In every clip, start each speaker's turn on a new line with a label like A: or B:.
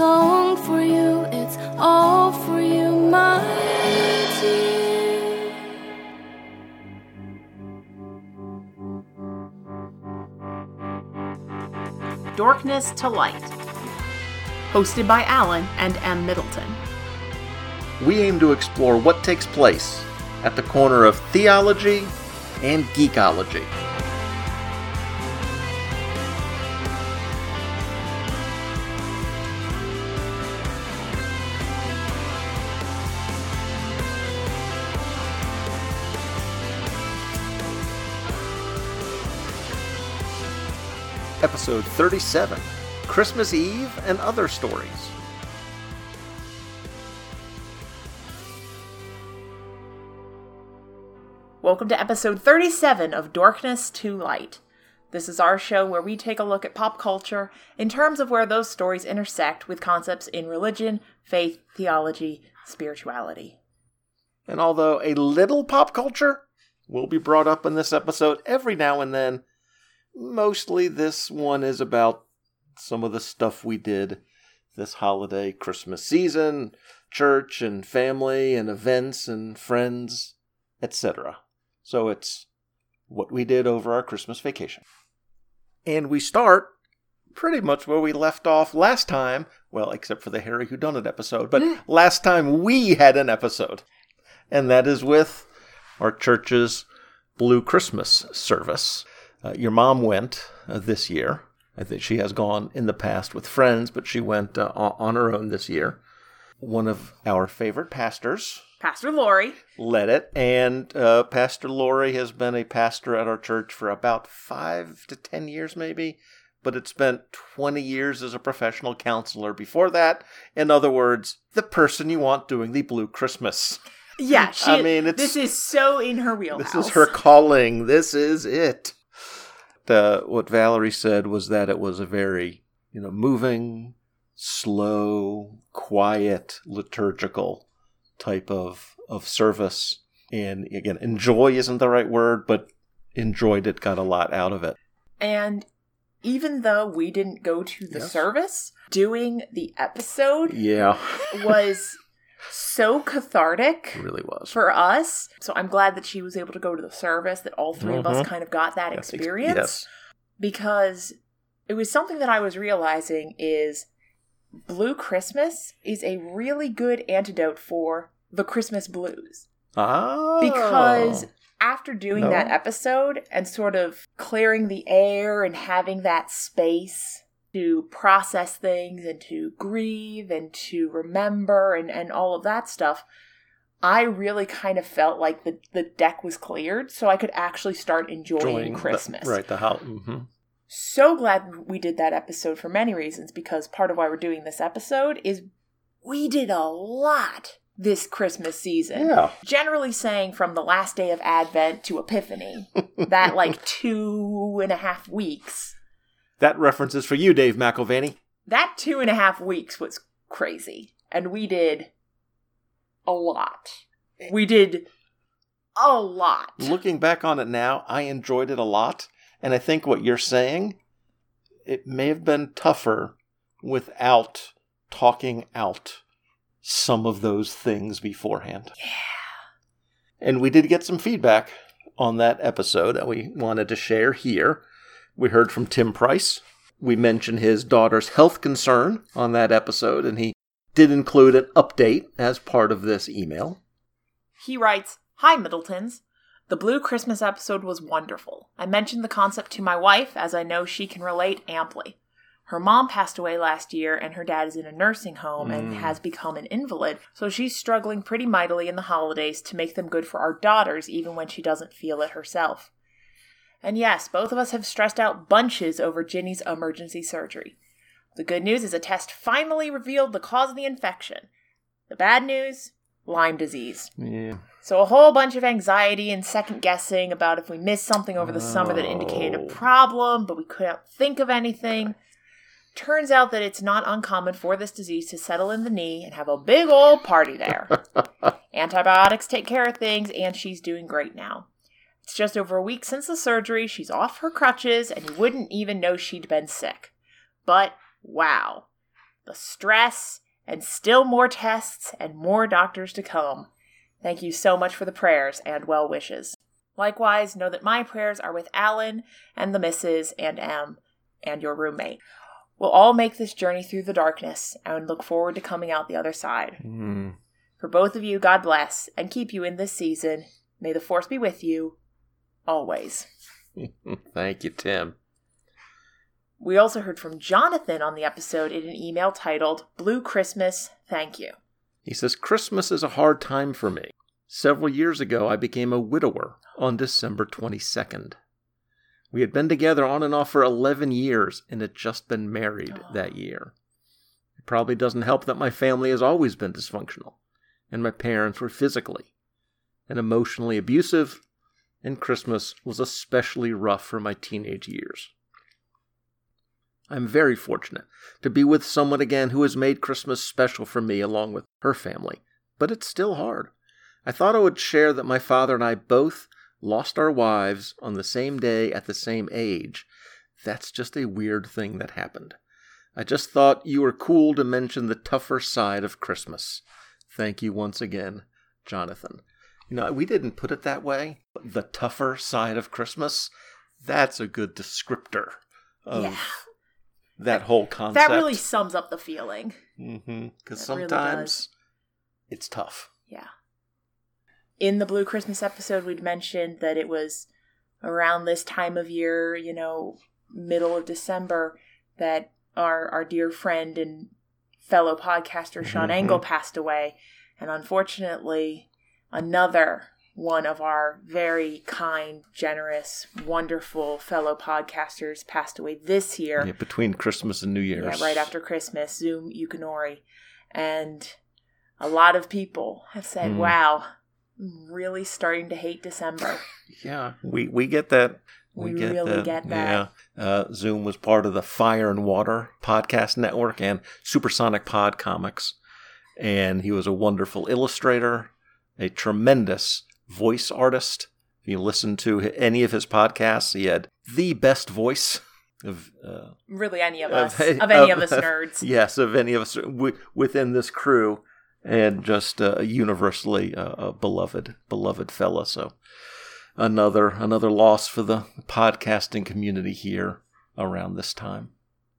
A: song for you, it's all for you, my dear.
B: Dorkness to Light, hosted by Alan and M. Middleton.
C: We aim to explore what takes place at the corner of theology and geekology. Episode 37, Christmas Eve and Other Stories.
B: Welcome to episode 37 of Dorkness to Light. This is our show where we take a look at pop culture in terms of where those stories intersect with concepts in religion, faith, theology, spirituality.
C: And although a little pop culture will be brought up in this episode every now and then, mostly this one is about some of the stuff we did this holiday Christmas season, church and family and events and friends, etc. So it's what we did over our Christmas vacation. And we start pretty much where we left off last time, well, except for the Harry Whodunit episode, but last time we had an episode. And that is with our church's Blue Christmas service. Your mom went this year. I think she has gone in the past with friends, but she went on her own this year. One of our favorite pastors,
B: Pastor Lori,
C: led it, and Pastor Lori has been a pastor at our church for about 5 to 10 years maybe, but had spent 20 years as a professional counselor before that. In other words, the person you want doing the Blue Christmas.
B: Yeah, this is so in her wheelhouse.
C: This is her calling. This is it. What Valerie said was that it was a very, moving, slow, quiet, liturgical type of service. And again, enjoy isn't the right word, but enjoyed it, got a lot out of it.
B: And even though we didn't go to the service, doing the episode was so cathartic.
C: It really was.
B: For us. So I'm glad that she was able to go to the service, that all three of us kind of got that experience.
C: Yes.
B: Because it was something that I was realizing is Blue Christmas is a really good antidote for the Christmas blues.
C: Oh.
B: Because after doing that episode and sort of clearing the air and having that space to process things and to grieve and to remember and all of that stuff, I really kind of felt like the deck was cleared so I could actually start enjoying Christmas. So glad we did that episode for many reasons, because part of why we're doing this episode is we did a lot this Christmas season.
C: Yeah.
B: Generally saying from the last day of Advent to Epiphany, that 2.5 weeks.
C: That reference is for you, Dave McElvaney.
B: That 2.5 weeks was crazy. And we did a lot. We did a lot.
C: Looking back on it now, I enjoyed it a lot. And I think what you're saying, it may have been tougher without talking out some of those things beforehand. Yeah. And we did get some feedback on that episode that we wanted to share here. We heard from Tim Price. We mentioned his daughter's health concern on that episode, and he did include an update as part of this email.
B: He writes, "Hi, Middletons. The Blue Christmas episode was wonderful. I mentioned the concept to my wife, as I know she can relate amply. Her mom passed away last year, and her dad is in a nursing home and has become an invalid, so she's struggling pretty mightily in the holidays to make them good for our daughters, even when she doesn't feel it herself. And yes, both of us have stressed out bunches over Ginny's emergency surgery. The good news is a test finally revealed the cause of the infection. The bad news? Lyme disease.
C: Yeah.
B: So a whole bunch of anxiety and second guessing about if we missed something over the summer that indicated a problem, but we couldn't think of anything. Turns out that it's not uncommon for this disease to settle in the knee and have a big old party there. Antibiotics take care of things, and she's doing great now. It's just over a week since the surgery, she's off her crutches, and you wouldn't even know she'd been sick. But, wow. the stress, and still more tests and more doctors to come. Thank you so much for the prayers and well wishes. Likewise, know that my prayers are with Alan and the missus and Em and your roommate. We'll all make this journey through the darkness and look forward to coming out the other side. For both of you, God bless and keep you in this season. May the force be with you, always.
C: Thank you, Tim.
B: We also heard from Jonathan on the episode in an email titled, Blue Christmas, Thank You.
C: He says, Christmas is a hard time for me. Several years ago, I became a widower on December 22nd. We had been together on and off for 11 years and had just been married that year. It probably doesn't help that my family has always been dysfunctional, and my parents were physically and emotionally abusive, and Christmas was especially rough for my teenage years. I'm very fortunate to be with someone again who has made Christmas special for me along with her family, but it's still hard. I thought I would share that my father and I both lost our wives on the same day at the same age. That's just a weird thing that happened. I just thought you were cool to mention the tougher side of Christmas. Thank you once again, Jonathan. You know, we didn't put it that way, but the tougher side of Christmas, that's a good descriptor of that whole concept.
B: That really sums up the feeling.
C: Because sometimes it's tough.
B: Yeah. In the Blue Christmas episode, we'd mentioned that it was around this time of year, you know, middle of December, that our dear friend and fellow podcaster Sean Engel passed away. And unfortunately, another one of our very kind, generous, wonderful fellow podcasters passed away this year.
C: Yeah, between Christmas and New Year's.
B: Yeah, right after Christmas, Zoom Yukinori. And a lot of people have said, wow, I'm really starting to hate December.
C: Yeah, we get that.
B: We really get that.
C: Yeah. Zoom was part of the Fire and Water podcast network and Supersonic Pod Comics. And he was a wonderful illustrator, a tremendous voice artist. If you listen to any of his podcasts, he had the best voice of
B: really any of us, of any of us nerds.
C: Yes, of any of us within this crew, and just universally a beloved fella. So another loss for the podcasting community here around this time.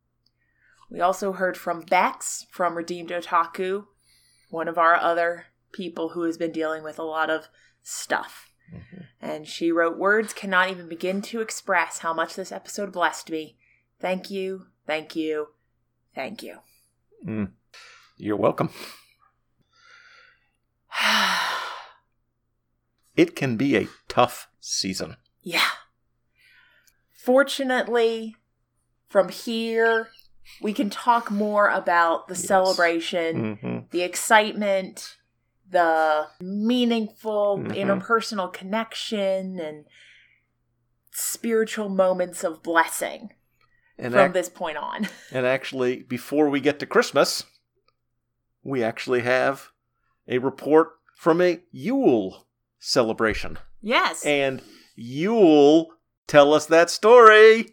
B: We also heard from Bex from Redeemed Otaku, one of our other people who has been dealing with a lot of stuff. And she wrote, words cannot even begin to express how much this episode blessed me. Thank you, thank you, thank you.
C: You're welcome. It can be a tough season.
B: Yeah. Fortunately, from here, we can talk more about the celebration, the excitement, the meaningful interpersonal connection, and spiritual moments of blessing from this point on.
C: And actually, before we get to Christmas, we actually have a report from a Yule celebration.
B: Yes.
C: And Yule, tell us that story.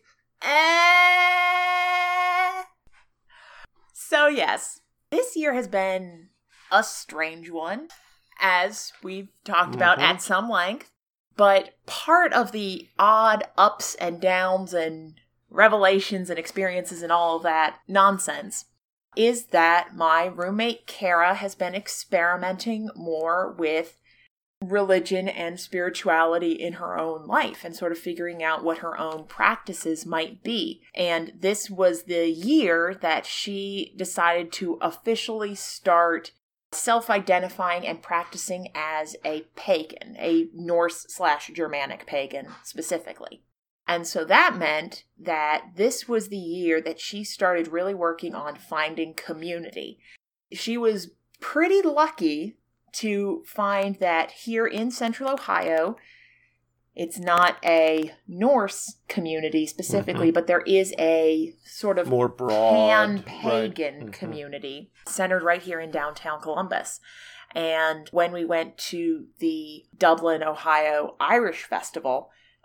B: So yes, this year has been a strange one, as we've talked about at some length. But part of the odd ups and downs and revelations and experiences and all of that nonsense is that my roommate Kara has been experimenting more with religion and spirituality in her own life and sort of figuring out what her own practices might be. And this was the year that she decided to officially start self-identifying and practicing as a pagan, a Norse/Germanic pagan specifically. And so that meant that this was the year that she started really working on finding community. She was pretty lucky to find that here in Central Ohio, it's not a Norse community specifically, but there is a sort of
C: more broad
B: pan-pagan community centered right here in downtown Columbus. And when we went to the Dublin, Ohio Irish Festival,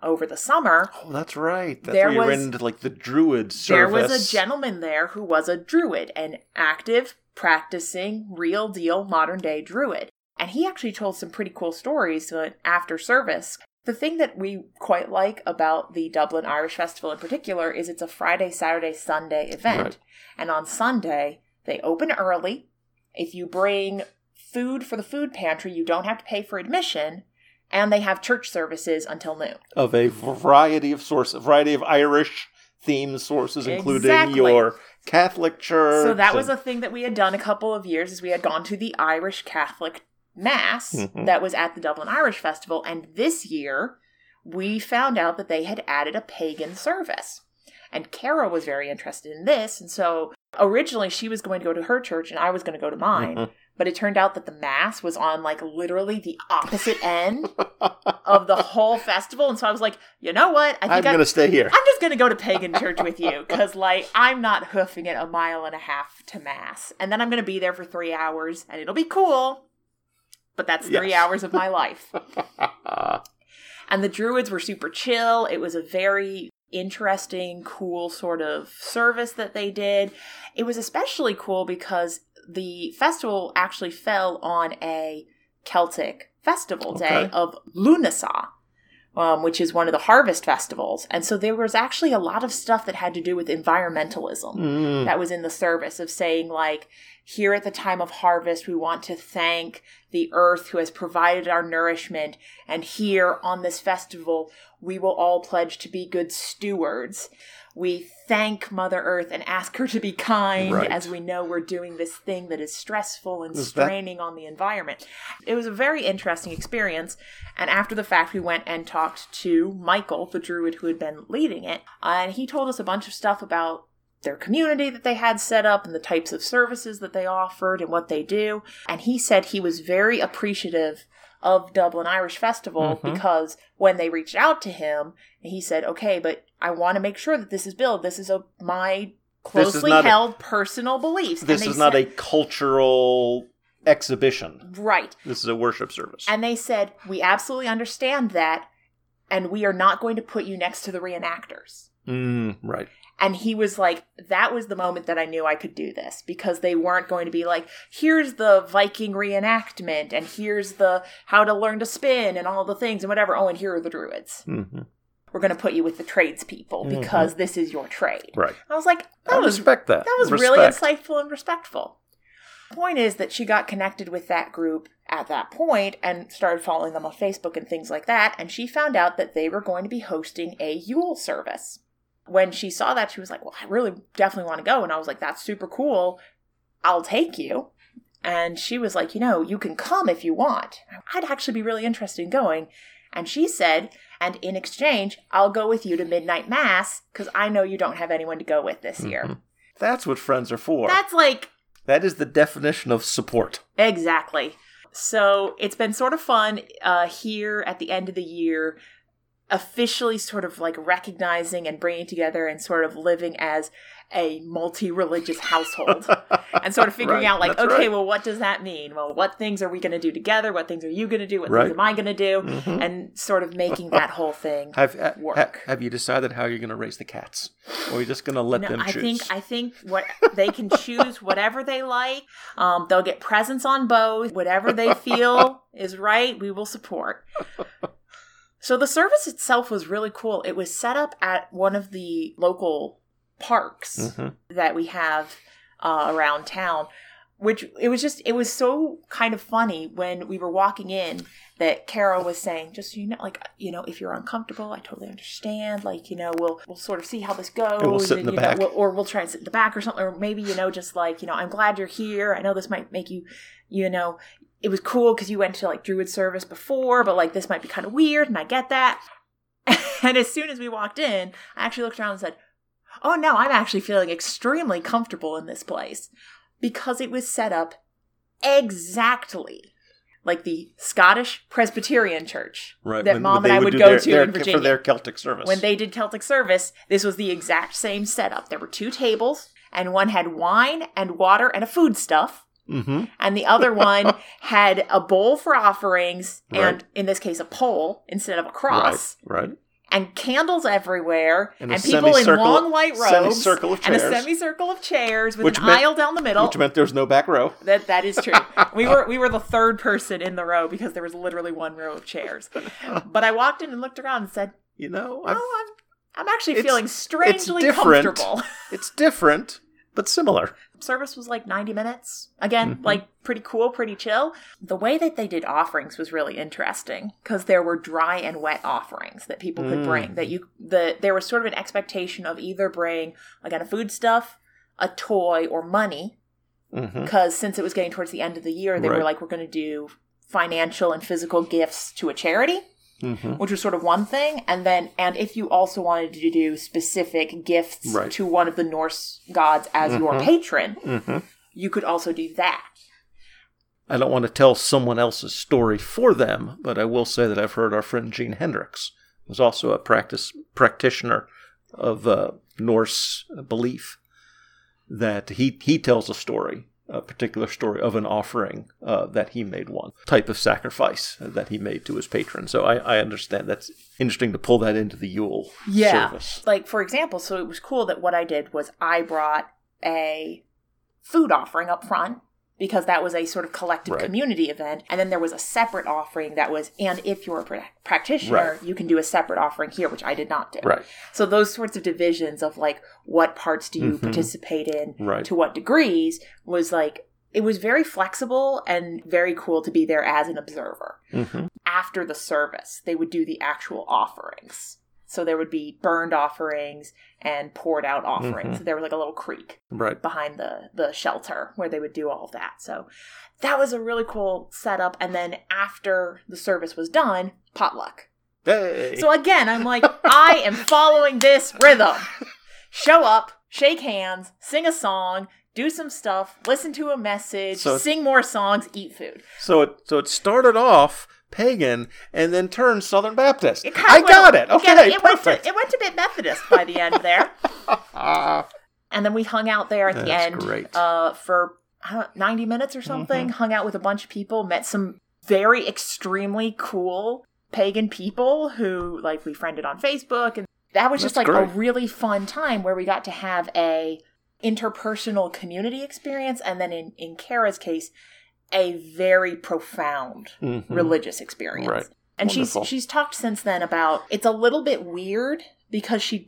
B: over the summer.
C: Oh, that's right. That's
B: There
C: where you
B: was-
C: ran into like the druid service.
B: There was a gentleman there who was a druid, an active, practicing, real deal, modern day druid. And he actually told some pretty cool stories after service. The thing that we quite like about the Dublin Irish Festival in particular is it's a Friday, Saturday, Sunday event.
C: Right.
B: And on Sunday, they open early. If you bring food for the food pantry, you don't have to pay for admission. And they have church services until noon.
C: Of a variety of Irish themed sources, including
B: Exactly.
C: your Catholic church.
B: So that was a thing that we had done a couple of years, is we had gone to the Irish Catholic Mass that was at the Dublin Irish Festival. And this year, we found out that they had added a pagan service. And Kara was very interested in this. And so originally she was going to go to her church and I was going to go to mine. But it turned out that the Mass was on like literally the opposite end of the whole festival. And so I was like, you know what? I think
C: I'm going to stay here.
B: I'm just going to go to pagan church with you. Because like, I'm not hoofing it 1.5 miles to Mass. And then I'm going to be there for 3 hours and it'll be cool. But that's 3 hours of my life. And the Druids were super chill. It was a very interesting, cool sort of service that they did. It was especially cool because the festival actually fell on a Celtic festival day of Lunasa, which is one of the harvest festivals. And so there was actually a lot of stuff that had to do with environmentalism that was in the service of saying like, here at the time of harvest, we want to thank the earth who has provided our nourishment. And here on this festival, we will all pledge to be good stewards. We thank Mother Earth and ask her to be kind as we know we're doing this thing that is stressful and straining on the environment. It was a very interesting experience. And after the fact, we went and talked to Michael, the druid who had been leading it. And he told us a bunch of stuff about their community that they had set up and the types of services that they offered and what they do. And he said he was very appreciative of Dublin Irish Festival because when they reached out to him, he said, okay, but I want to make sure that this is billed. This is my closely held personal beliefs.
C: This is not a cultural exhibition.
B: Right.
C: This is a worship service.
B: And they said, we absolutely understand that, and we are not going to put you next to the reenactors.
C: Right.
B: And he was like, that was the moment that I knew I could do this, because they weren't going to be like, here's the Viking reenactment and here's the how to learn to spin and all the things and whatever. Oh, and here are the druids. We're going to put you with the tradespeople because this is your trade.
C: Right.
B: I was like,
C: I respect that.
B: That was really insightful and respectful. The point is that she got connected with that group at that point and started following them on Facebook and things like that. And she found out that they were going to be hosting a Yule service. When she saw that, she was like, well, I really definitely want to go. And I was like, that's super cool. I'll take you. And she was like, you can come if you want. I'd actually be really interested in going. And she said, and in exchange, I'll go with you to midnight mass because I know you don't have anyone to go with this year.
C: That's what friends are for.
B: That
C: is the definition of support.
B: Exactly. So it's been sort of fun here at the end of the year, officially sort of like recognizing and bringing together and sort of living as a multi-religious household and sort of figuring out like, okay, well, what does that mean? Well, what things are we going to do together? What things are you going to do? What things am I going to do? And sort of making that whole thing work.
C: Have you decided how you're going to raise the cats? Or are you just going to let them choose?
B: I think what they can choose whatever they like. They'll get presents on both. Whatever they feel is right, we will support. So the service itself was really cool. It was set up at one of the local parks that we have around town, which it was so kind of funny when we were walking in that Kara was saying, just, if you're uncomfortable, I totally understand. Like, we'll sort of see how this goes.
C: And we'll sit in the back.
B: We'll try and sit in the back or something. Or maybe, just like, I'm glad you're here. I know this might make you, it was cool because you went to like Druid service before, but like this might be kind of weird, and I get that. And as soon as we walked in, I actually looked around and said, oh no, I'm actually feeling extremely comfortable in this place because it was set up exactly like the Scottish Presbyterian Church that Mom and I would go to in Virginia.
C: For their Celtic service.
B: When they did Celtic service, this was the exact same setup. There were 2 tables, and one had wine and water and a foodstuff. And the other one had a bowl for offerings and, in this case, a pole instead of a cross.
C: Right.
B: and candles everywhere,
C: And a
B: and people in
C: semicircle-
B: long white robes,
C: semicircle of
B: and a
C: chairs.
B: semicircle of chairs with
C: Which
B: an
C: meant-
B: aisle down the middle.
C: Which meant there was no back row.
B: That is true. We were the third person in the row because there was literally one row of chairs. But I walked in and looked around and said,
C: You know,
B: I'm actually
C: It's-
B: feeling
C: it's
B: strangely
C: different.
B: comfortable.
C: It's different, but similar.
B: Service was like 90 minutes. Again,
C: Mm-hmm.
B: like pretty cool, pretty chill. The way that they did offerings was really interesting because there were dry and wet offerings that people could bring. There was sort of an expectation of either bring, again, a foodstuff, a toy, or money.
C: Mm-hmm.
B: Because since it was getting towards the end of the year, they were
C: Right.
B: like, we're going to do financial and physical gifts to a charity.
C: Mm-hmm.
B: Which was sort of one thing, and if you also wanted to do specific gifts
C: Right.
B: to one of the Norse gods as your patron,
C: Mm-hmm.
B: you could also do that.
C: I don't want to tell someone else's story for them, but I will say that I've heard our friend Gene Hendricks was also a practitioner of Norse belief, that he tells a particular story of an offering that he made, one type of sacrifice that he made to his patron. So I understand that's interesting to pull that into the Yule service.
B: Like, for example, so it was cool that what I did was I brought a food offering up front because that was a sort of collective
C: Right.
B: community event. And then there was a separate offering that was, and if you're a practitioner,
C: Right.
B: you can do a separate offering here, which I did not do.
C: Right.
B: So those sorts of divisions of like, what parts do you participate in,
C: Right.
B: to what degrees, was like, it was very flexible and very cool to be there as an observer.
C: Mm-hmm.
B: After the service, they would do the actual offerings. So there would be burned offerings and poured out offerings. So there was like a little creek
C: Right.
B: behind the shelter where they would do all of that. So that was a really cool setup. And then after the service was done, potluck.
C: Hey.
B: So again, I'm like, I am following this rhythm. Show up, shake hands, sing a song, do some stuff, listen to a message,
C: So-
B: sing more songs, eat food.
C: So it started off pagan and then turned Southern Baptist.
B: It kinda
C: I
B: went-
C: got it. Okay, perfect.
B: It went a bit Methodist by the end there. And then we hung out there at the
C: That's
B: end
C: great.
B: For 90 minutes or something. Hung out with a bunch of people, met some very extremely cool pagan people who like we friended on Facebook, and that was just
C: That's
B: like a
C: great.
B: really fun time where we got to have a interpersonal community experience, and then in Kara's case, a very profound religious experience.
C: Right.
B: And
C: Wonderful.
B: she's talked since then about it's a little bit weird because she's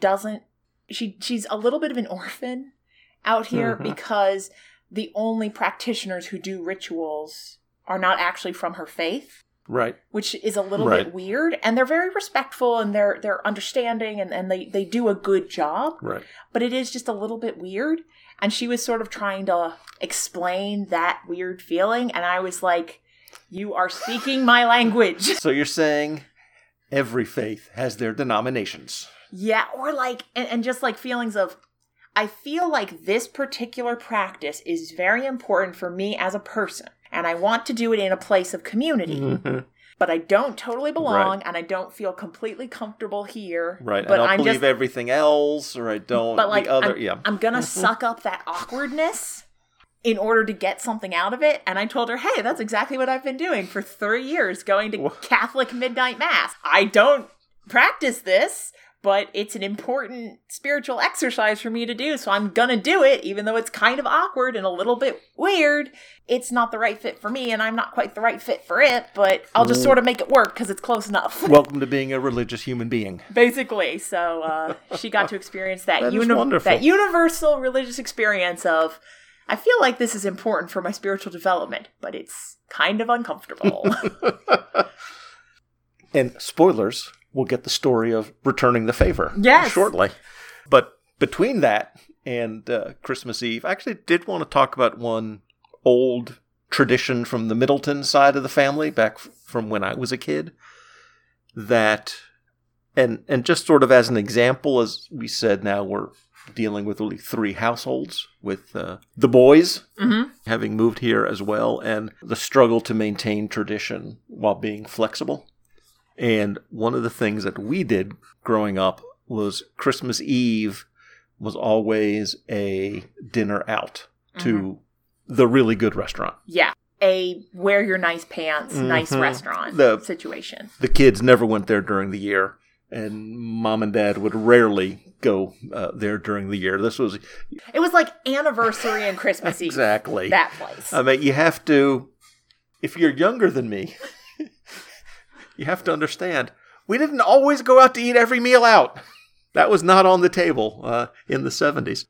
B: a little bit of an orphan out here because the only practitioners who do rituals are not actually from her faith,
C: Right.
B: which is a little
C: Right.
B: bit weird. And they're very respectful and they're understanding and they do a good job.
C: Right.
B: But it is just a little bit weird. And she was sort of trying to explain that weird feeling. And I was like, you are speaking my language.
C: So you're saying every faith has their denominations.
B: Yeah, or like, and just like feelings of, I feel like this particular practice is very important for me as a person. And I want to do it in a place of community. But I don't totally belong,
C: Right.
B: and I don't feel completely comfortable here.
C: Right.
B: But
C: I don't
B: I'm
C: believe
B: just,
C: everything else, or I don't.
B: but like,
C: the other,
B: I'm gonna suck up that awkwardness in order to get something out of it. And I told her, hey, that's exactly what I've been doing for 3 years, going to Catholic midnight mass. I don't practice this, but it's an important spiritual exercise for me to do, so I'm gonna do it, even though it's kind of awkward and a little bit weird. It's not the right fit for me, and I'm not quite the right fit for it, but I'll just sort of make it work because it's close enough.
C: Welcome to being a religious human being.
B: Basically, so she got to experience that,
C: That is wonderful.
B: that universal religious experience of, I feel like this is important for my spiritual development, but it's kind of uncomfortable.
C: And spoilers, we'll get the story of returning the favor
B: Yes.
C: shortly. But between that and Christmas Eve, I actually did want to talk about one old tradition from the Middleton side of the family, back from when I was a kid, that, and just sort of as an example, as we said, now we're dealing with only 3 households, with the boys having moved here as well, and the struggle to maintain tradition while being flexible. And one of the things that we did growing up was Christmas Eve was always a dinner out to the really good restaurant.
B: Yeah. A wear your nice pants, nice restaurant
C: The-
B: situation.
C: The kids never went there during the year, and Mom and Dad would rarely go there during the year. It
B: was like anniversary and Christmas Eve.
C: Exactly.
B: That place.
C: I mean, you have to, if you're younger than me, you have to understand, we didn't always go out to eat every meal out. That was not on the table in the 70s.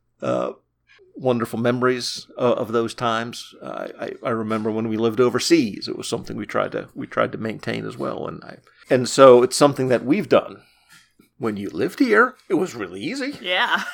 C: Wonderful memories of those times. I remember when we lived overseas, it was something we tried to maintain as well. And so it's something that we've done. When you lived here, it was really easy.
B: Yeah.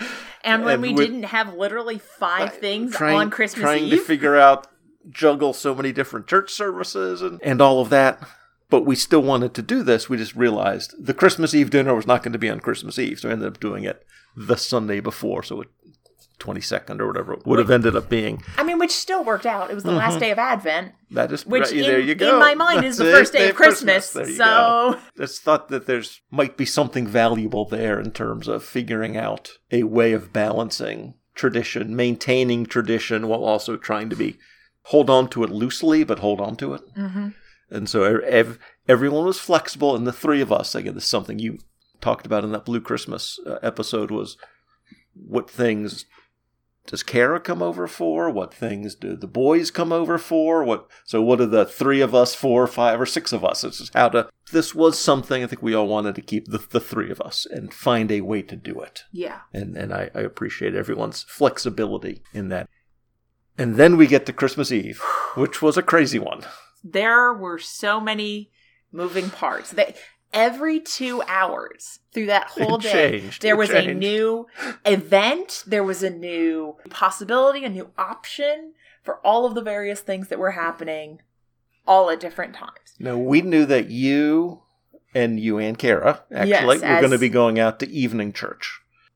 B: And when we didn't have literally 5 things on Christmas Eve.
C: Trying to figure out, juggle so many different church services and all of that. But we still wanted to do this. We just realized the Christmas Eve dinner was not going to be on Christmas Eve. So we ended up doing it the Sunday before. So 22nd or whatever it would have ended up being.
B: I mean, which still worked out. It was the last day of Advent.
C: That is,
B: which
C: there you go.
B: In my mind is the first day of Christmas. So
C: it's thought that there's might be something valuable there in terms of figuring out a way of balancing tradition, maintaining tradition while also trying to hold on to it loosely, but hold on to it.
B: Mm-hmm.
C: And so everyone was flexible, and the 3 of us, again, this is something you talked about in that Blue Christmas episode, was what things does Kara come over for? What things do the boys come over for? So what are the 3 of us, 4 or 5 or 6 of us? It's just this was something I think we all wanted to keep the 3 of us and find a way to do it.
B: Yeah.
C: And I appreciate everyone's flexibility in that. And then we get to Christmas Eve, which was a crazy one.
B: There were so many moving parts. Every 2 hours through that whole day, there was a new event, there was a new possibility, a new option for all of the various things that were happening all at different times.
C: Now, we knew that you and Kara actually were going to be going out to evening church.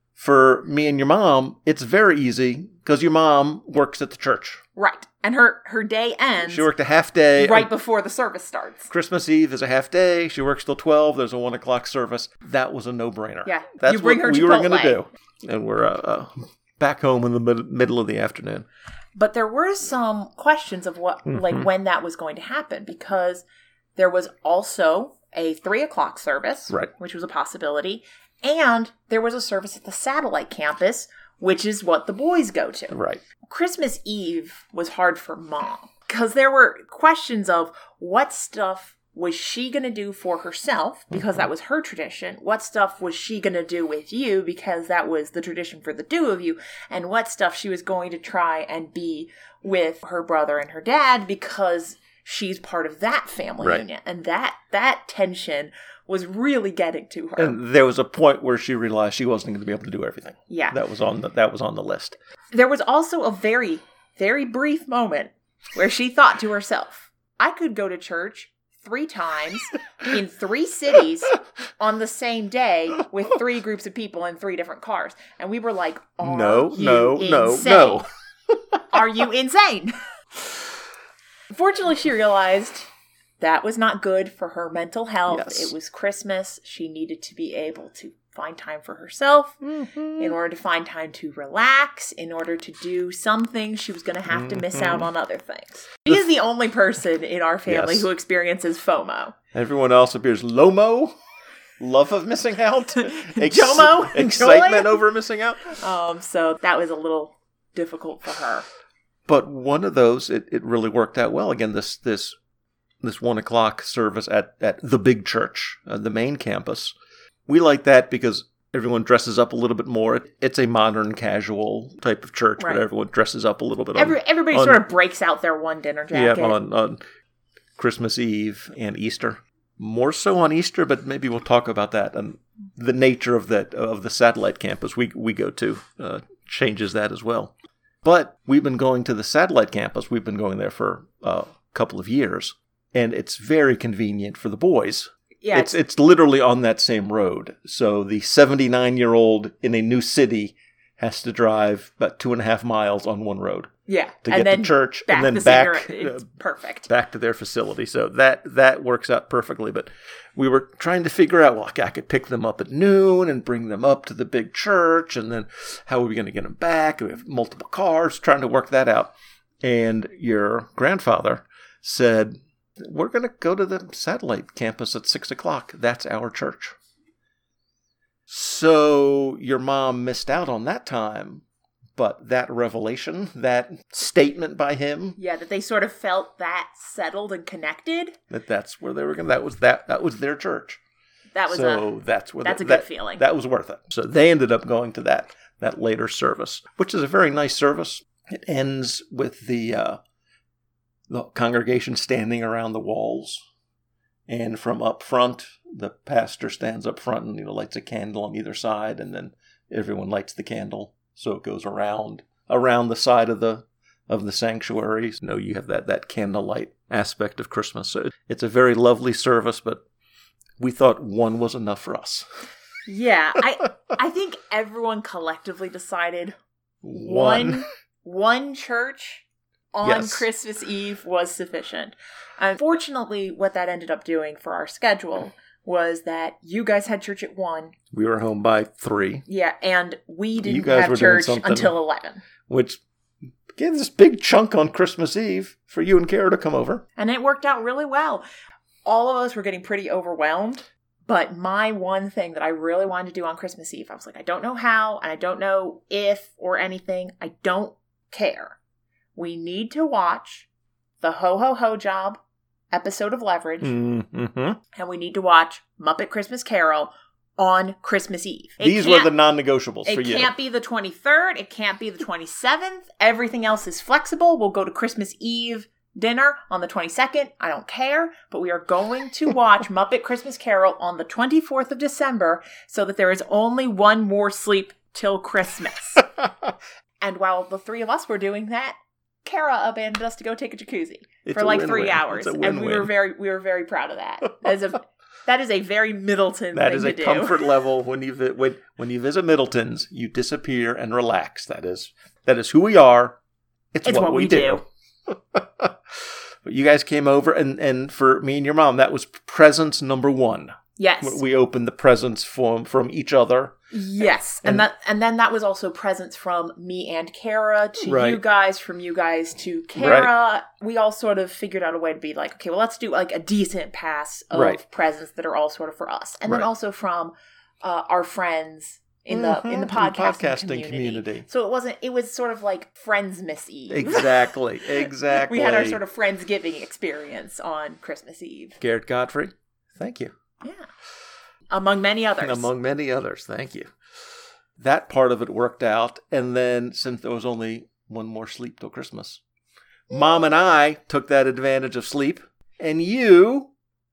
C: For me and your mom, it's very easy because your mom works at the church.
B: Right. And her day ends.
C: She worked a half day.
B: Right before the service starts.
C: Christmas Eve is a half day. She works till 12. There's a 1 o'clock service. That was a no-brainer.
B: Yeah.
C: That's
B: you bring
C: what
B: her
C: we were going to do. And we're back home in the middle of the afternoon.
B: But there were some questions of when that was going to happen, because there was also a 3 o'clock service,
C: right,
B: which was a possibility. And there was a service at the satellite campus, which is what the boys go to.
C: Right.
B: Christmas Eve was hard for Mom because there were questions of what stuff was she going to do for herself because that was her tradition? What stuff was she going to do with you because that was the tradition for the 2 of you? And what stuff she was going to try and be with her brother and her dad because she's part of that family unit. And that tension was really getting to her.
C: And there was a point where she realized she wasn't going to be able to do everything.
B: Yeah.
C: That was on the list.
B: There was also a very, very brief moment where she thought to herself, I could go to church 3 times in 3 cities on the same day with 3 groups of people in 3 different cars. And we were like, No. Are you insane? Fortunately, she realized that was not good for her mental health. Yes. It was Christmas. She needed to be able to find time for herself, in order to find time to relax, in order to do some things. She was going to have to miss out on other things. She is the only person in our family who experiences FOMO.
C: Everyone else appears LOMO, love of missing out,
B: JOMO,
C: excitement over missing out.
B: So that was a little difficult for her.
C: But one of those, it really worked out well. Again, this 1 o'clock service at the big church, the main campus. We like that because everyone dresses up a little bit more. It's a modern, casual type of church, but everyone dresses up a little bit.
B: Everybody sort of breaks out their one dinner jacket.
C: Yeah, on Christmas Eve and Easter. More so on Easter, but maybe we'll talk about that. And the nature of the satellite campus we go to changes that as well. But we've been going to the satellite campus. We've been going there for a couple of years. And it's very convenient for the boys. Yeah, it's literally on that same road. So the 79-year-old in a new city has to drive about 2.5 miles on one road.
B: Yeah,
C: to get to church and then back.
B: It's perfect.
C: Back to their facility. So that works out perfectly. But we were trying to figure out, well, I could pick them up at noon and bring them up to the big church, and then how are we going to get them back? We have multiple cars, trying to work that out. And your grandfather said, we're going to go to the satellite campus at 6 o'clock. That's our church. So your mom missed out on that time, but that revelation, that statement by him,
B: Yeah, that they sort of felt that settled and connected.
C: that's where they were going. That was their church.
B: That was
C: That's
B: a good feeling.
C: That was worth it. So they ended up going to that later service, which is a very nice service. It ends with the congregation standing around the walls, and from up front, the pastor stands up front and lights a candle on either side, and then everyone lights the candle, so it goes around the side of the sanctuary. So you have that candlelight aspect of Christmas. So it's a very lovely service, but we thought one was enough for us.
B: Yeah, I think everyone collectively decided
C: One
B: church on Christmas Eve was sufficient. Unfortunately, what that ended up doing for our schedule was that you guys had church at 1.
C: We were home by 3.
B: Yeah, and we didn't
C: guys
B: have
C: were doing
B: church
C: something,
B: until 11.
C: Which gave this big chunk on Christmas Eve for you and Kara to come over.
B: And it worked out really well. All of us were getting pretty overwhelmed. But my one thing that I really wanted to do on Christmas Eve, I was like, I don't know how, and I don't know if or anything. I don't care. We need to watch the Ho Ho Ho Job episode of Leverage,
C: Mm-hmm.
B: and we need to watch Muppet Christmas Carol on Christmas Eve.
C: These were the non-negotiables for you.
B: It can't be the 23rd. It can't be the 27th. Everything else is flexible. We'll go to Christmas Eve dinner on the 22nd. I don't care. But we are going to watch Muppet Christmas Carol on the 24th of December so that there is only one more sleep till Christmas. And while the three of us were doing that, Kara abandoned us to go take a jacuzzi for like 3 hours. And we were very proud of that. That is a very Middleton
C: that
B: thing
C: is
B: to
C: a
B: do.
C: comfort level when you visit Middleton's. You disappear and relax. That is who we are. It's what we do. But you guys came over, and for me and your mom, that was presents number 1.
B: Yes.
C: We opened the presents from each other.
B: Yes. And then that was also presents from me and Kara to
C: Right.
B: you guys, from you guys to Kara.
C: Right.
B: We all sort of figured out a way to be like, okay, well, let's do like a decent pass of
C: Right.
B: presents that are all sort of for us. And then
C: Right.
B: also from our friends in the podcasting community. So it was sort of like Friendsmas Eve.
C: Exactly.
B: We had our sort of Friendsgiving experience on Christmas Eve.
C: Garrett Godfrey, thank you.
B: Yeah. Among many others.
C: Among many others, thank you. That part of it worked out, and then since there was only one more sleep till Christmas, Mom and I took that advantage of sleep, and you,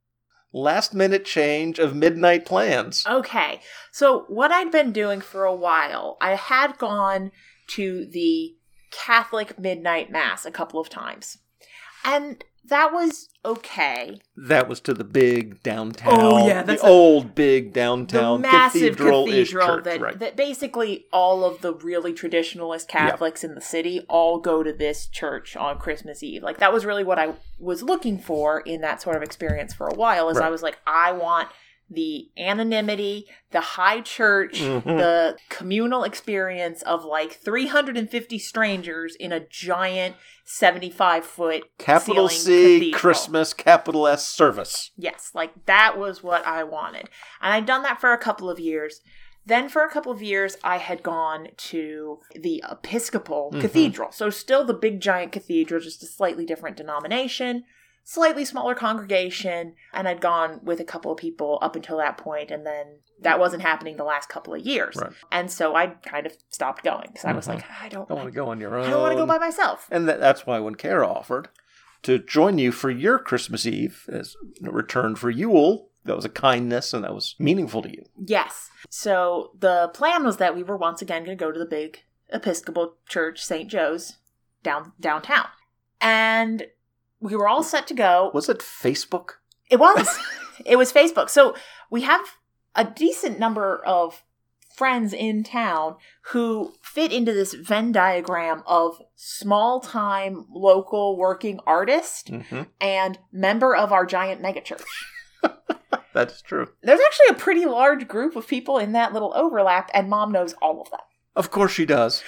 C: last minute change of midnight plans.
B: Okay. So what I'd been doing for a while, I had gone to the Catholic midnight mass a couple of times. And that was okay.
C: That was to the big downtown,
B: Oh, yeah,
C: the old big downtown
B: the massive
C: cathedral-ish
B: cathedral
C: church, right.
B: that basically all of the really traditionalist Catholics in the city all go to this church on Christmas Eve. Like, that was really what I was looking for in that sort of experience for a while, is
C: Right.
B: I was like, I want the anonymity, the high church, the communal experience of like 350 strangers in a giant 75-foot
C: Capital
B: ceiling
C: C
B: cathedral.
C: Christmas, capital S service.
B: Yes, like that was what I wanted. And I'd done that for a couple of years. Then for a couple of years, I had gone to the Episcopal Cathedral. So still the big giant cathedral, just a slightly different denomination, slightly smaller congregation. And I'd gone with a couple of people up until that point, and then that wasn't happening the last couple of years.
C: Right.
B: And so I kind of stopped going because I was like, I don't
C: want to go on your own.
B: I don't want to go by myself.
C: And that's why when Kara offered to join you for your Christmas Eve as a return for Yule, that was a kindness and that was meaningful to you.
B: Yes. So the plan was that we were once again going to go to the big Episcopal Church, St. Joe's, downtown. And we were all set to go.
C: Was it Facebook?
B: It was. It was Facebook. So we have a decent number of friends in town who fit into this Venn diagram of small-time local working artist and member of our giant megachurch.
C: That is true.
B: There's actually a pretty large group of people in that little overlap, and Mom knows all of them.
C: Of course she does.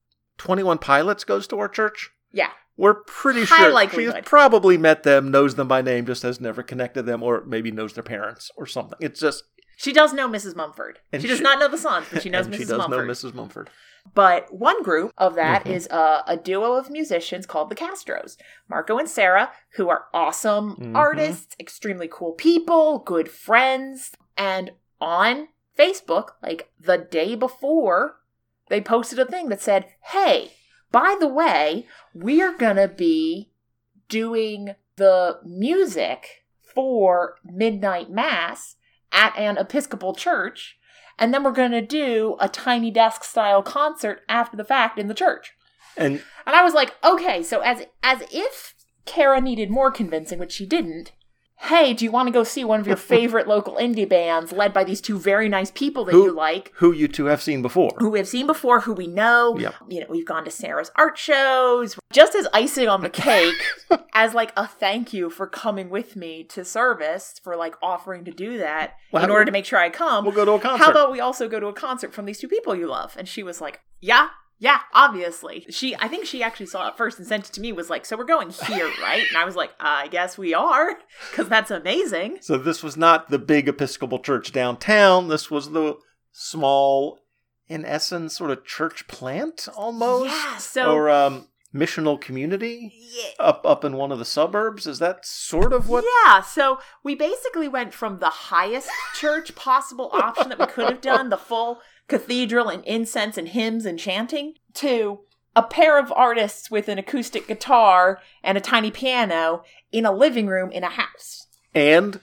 C: 21 Pilots goes to our church?
B: Yeah.
C: We're pretty
B: High
C: sure
B: likelihood.
C: she's probably met them, knows them by name, just has never connected them, or maybe knows their parents or something. It's just,
B: She does know Mrs. Mumford.
C: And
B: She does not know the sons, but she knows
C: and
B: Mrs.
C: she does
B: Mumford.
C: know Mrs. Mumford.
B: But one group of that is a duo of musicians called the Castros. Marco and Sarah, who are awesome artists, extremely cool people, good friends. And on Facebook, like the day before, they posted a thing that said, hey, by the way, we're going to be doing the music for Midnight Mass at an Episcopal church. And then we're going to do a Tiny Desk style concert after the fact in the church. And I was like, okay, so as if Kara needed more convincing, which she didn't. Hey, do you want to go see one of your favorite local indie bands led by these two very nice people that you like?
C: Who you two have seen before.
B: Who we have seen before, who we know.
C: Yep.
B: You know, we've gone to Sarah's art shows. Just as icing on the cake, as like a thank you for coming with me to service, for like offering to do that in order to make sure I come.
C: We'll go to a concert.
B: How about we also go to a concert from these two people you love? And she was like, yeah, obviously. I think she actually saw it first and sent it to me, was like, so we're going here, right? And I was like, I guess we are, because that's amazing.
C: So this was not the big Episcopal church downtown. This was the small, in essence, sort of church plant, almost?
B: Yeah, so...
C: Or missional community up in one of the suburbs. Is that sort of what?
B: Yeah, so we basically went from the highest church possible option that we could have done, the full cathedral and incense and hymns and chanting, to a pair of artists with an acoustic guitar and a tiny piano in a living room in a house.
C: And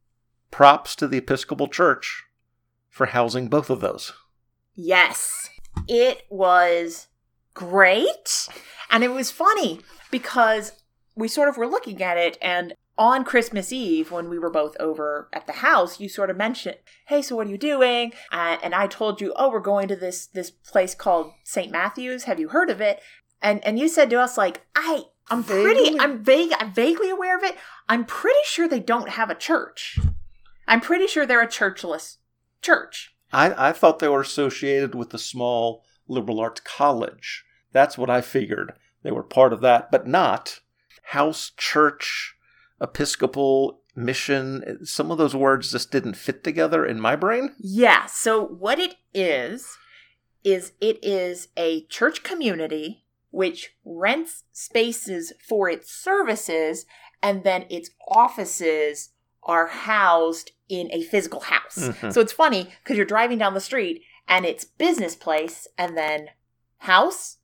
C: props to the Episcopal Church for housing both of those.
B: Yes, it was great. And it was funny because we sort of were looking at it, and on Christmas Eve, when we were both over at the house, you sort of mentioned, hey, so what are you doing? And I told you, we're going to this place called St. Matthew's. Have you heard of it? And you said to us, like, I'm vaguely aware of it. I'm pretty sure they don't have a church. I'm pretty sure they're a churchless church.
C: I thought they were associated with the small liberal arts college. That's what I figured. They were part of that, but not house, church, Episcopal, mission. Some of those words just didn't fit together in my brain.
B: Yeah, so what it is it is a church community which rents spaces for its services, and then its offices are housed in a physical house. Mm-hmm. So it's funny because you're driving down the street and it's business place, and then house,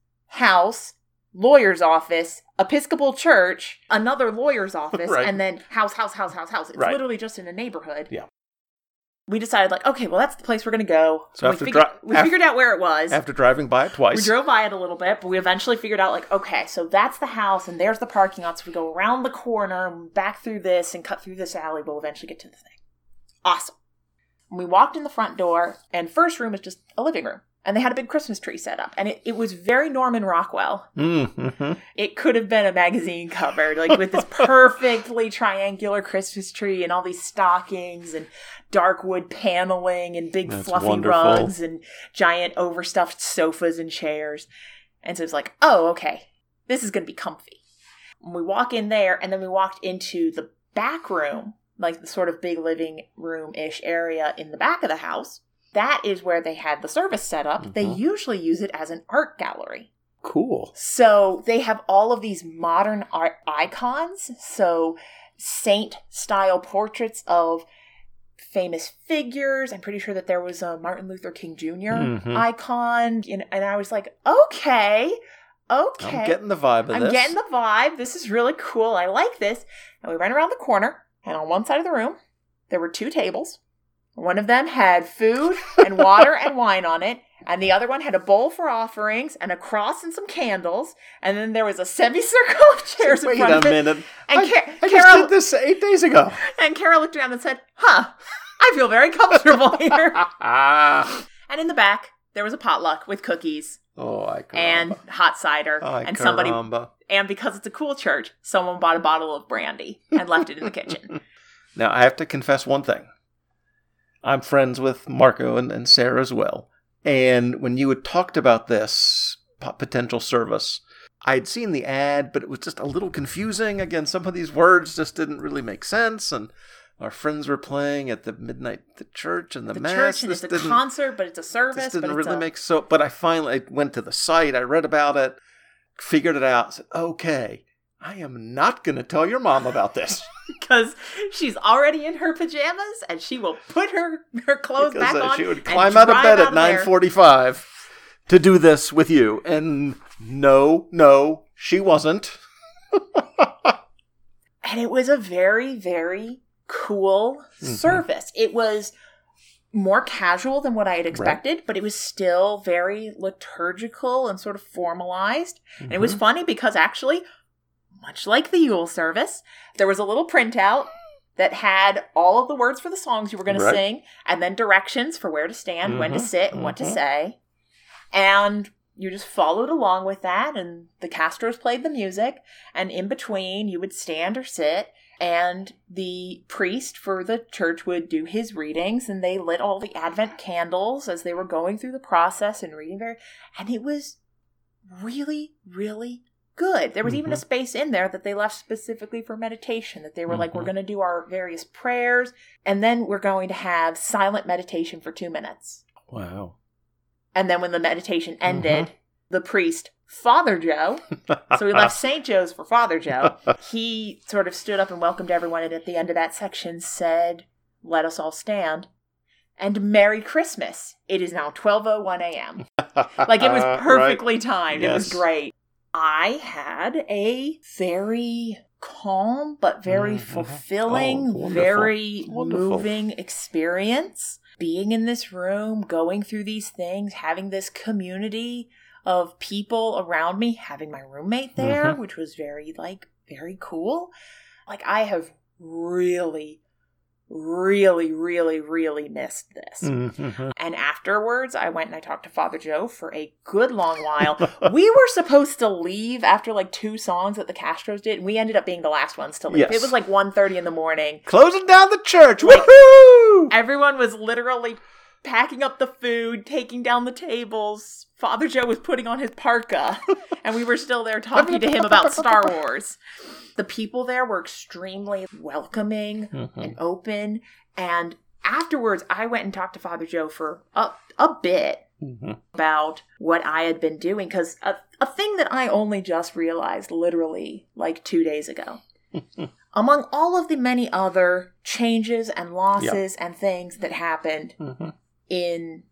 B: lawyer's office, Episcopal church, another lawyer's office, right. And then house. It's right. Literally just in a neighborhood.
C: Yeah.
B: We decided, like, okay, well, that's the place we're going to go. So we figured out where it was.
C: After driving by it twice.
B: We drove by it a little bit, but we eventually figured out, like, okay, so that's the house, and there's the parking lot. So we go around the corner, and back through this, and cut through this alley. We'll eventually get to the thing. Awesome. And we walked in the front door, and first room is just a living room. And they had a big Christmas tree set up. And it was very Norman Rockwell. Mm-hmm. It could have been a magazine cover, like with this perfectly triangular Christmas tree and all these stockings and dark wood paneling and big fluffy wonderful. Rugs and giant overstuffed sofas and chairs. And so it's like, oh, okay, this is going to be comfy. And we walk in there, and then we walked into the back room, like the sort of big living room-ish area in the back of the house. That is where they had the service set up. Mm-hmm. They usually use it as an art gallery.
C: Cool.
B: So they have all of these modern art icons. So saint-style portraits of famous figures. I'm pretty sure that there was a Martin Luther King Jr. icon. And I was like, okay.
C: I'm getting the vibe of this.
B: I'm getting the vibe. This is really cool. I like this. And we ran around the corner. And on one side of the room, there were 2 tables. One of them had food and water and wine on it, and the other one had a bowl for offerings and a cross and some candles, and then there was a semicircle of chairs in front of it. Wait a minute.
C: And I just did this 8 days ago.
B: And Kara looked around and said, I feel very comfortable here. And in the back, there was a potluck with cookies. And hot cider. And because it's a cool church, someone bought a bottle of brandy and left it in the kitchen.
C: Now, I have to confess one thing. I'm friends with Marco and Sarah as well. And when you had talked about this potential service, I'd seen the ad, but it was just a little confusing. Again, some of these words just didn't really make sense. And our friends were playing at the church and the mass.
B: Church, and it's a concert, but it's a service.
C: This didn't really make so. But I finally went to the site. I read about it, figured it out. Said, okay, I am not going to tell your mom about this.
B: Because she's already in her pajamas, and she will put her clothes back on.
C: She would climb out of bed at 9:45 to do this with you. And no, she wasn't.
B: And it was a very, very cool service. It was more casual than what I had expected, but it was still very liturgical and sort of formalized. And it was funny because actually, much like the Yule service, there was a little printout that had all of the words for the songs you were going to sing, and then directions for where to stand, when to sit, and what to say. And you just followed along with that, and the Castros played the music, and in between you would stand or sit, and the priest for the church would do his readings, and they lit all the Advent candles as they were going through the process and reading and it was really, really good. There was even a space in there that they left specifically for meditation, that they were like, we're going to do our various prayers, and then we're going to have silent meditation for 2 minutes.
C: Wow.
B: And then when the meditation ended, the priest, Father Joe, so we left St. Joe's for Father Joe, he sort of stood up and welcomed everyone, and at the end of that section said, let us all stand, and Merry Christmas. It is now 12:01 a.m. Like, it was perfectly timed. Yes. It was great. I had a very calm but very fulfilling, very moving experience. Being in this room, going through these things, having this community of people around me, having my roommate there, which was very cool. Like, I have really, really, really, really missed this. And afterwards, I went and I talked to Father Joe for a good long while. We were supposed to leave after like 2 songs that the Castros did, and we ended up being the last ones to leave. Yes. It was like 1:30 in the morning.
C: Closing down the church. Woohoo!
B: Everyone was literally packing up the food, taking down the tables. Father Joe was putting on his parka, and we were still there talking to him about Star Wars. The people there were extremely welcoming and open. And afterwards, I went and talked to Father Joe for a bit about what I had been doing. Because a thing that I only just realized literally like 2 days ago. Among all of the many other changes and losses and things that happened in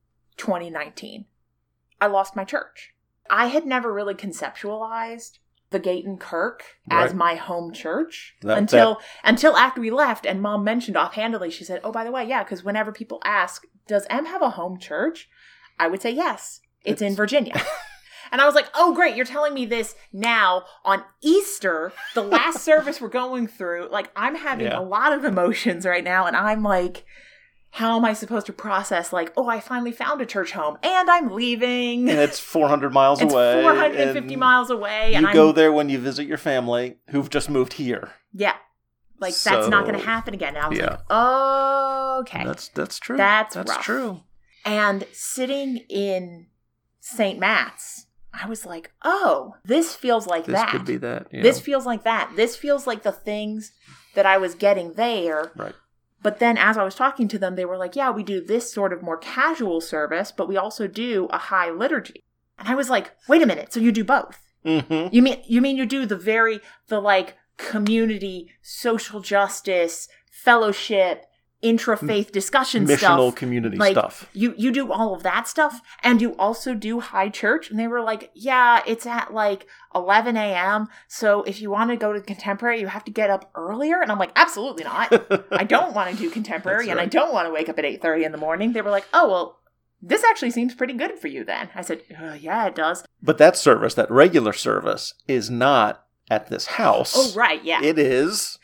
B: 2019, I lost my church. I had never really conceptualized the Gayton Kirk as my home church until after we left, and Mom mentioned offhandedly, she said, oh, by the way, yeah, because whenever people ask, does Em have a home church? I would say yes. It's in Virginia. And I was like, oh, great, you're telling me this now on Easter, the last service we're going through. Like, I'm having a lot of emotions right now, and I'm like, how am I supposed to process, like, oh, I finally found a church home, and I'm leaving.
C: And it's 400 miles away.
B: It's 450 miles away.
C: You go there when you visit your family, who've just moved here.
B: Yeah. Like, that's not going to happen again. And I was like, oh, okay.
C: That's true.
B: That's
C: rough. True.
B: And sitting in St. Matt's, I was like, oh, this feels like that.
C: This could be that. Yeah.
B: This feels like that. This feels like the things that I was getting there.
C: Right.
B: But then as I was talking to them, they were like, yeah, we do this sort of more casual service, but we also do a high liturgy. And I was like, wait a minute. So you do both? You mean you do the like community, social justice, fellowship, intra-faith discussion
C: missional
B: stuff.
C: Missional community
B: like,
C: stuff.
B: You do all of that stuff, and you also do high church? And they were like, yeah, it's at like 11 a.m., so if you want to go to contemporary, you have to get up earlier. And I'm like, absolutely not. I don't want to do contemporary, and I don't want to wake up at 8:30 in the morning. They were like, oh, well, this actually seems pretty good for you then. I said, yeah, it does.
C: But that service, that regular service, is not at this house.
B: Oh, right, yeah.
C: It is.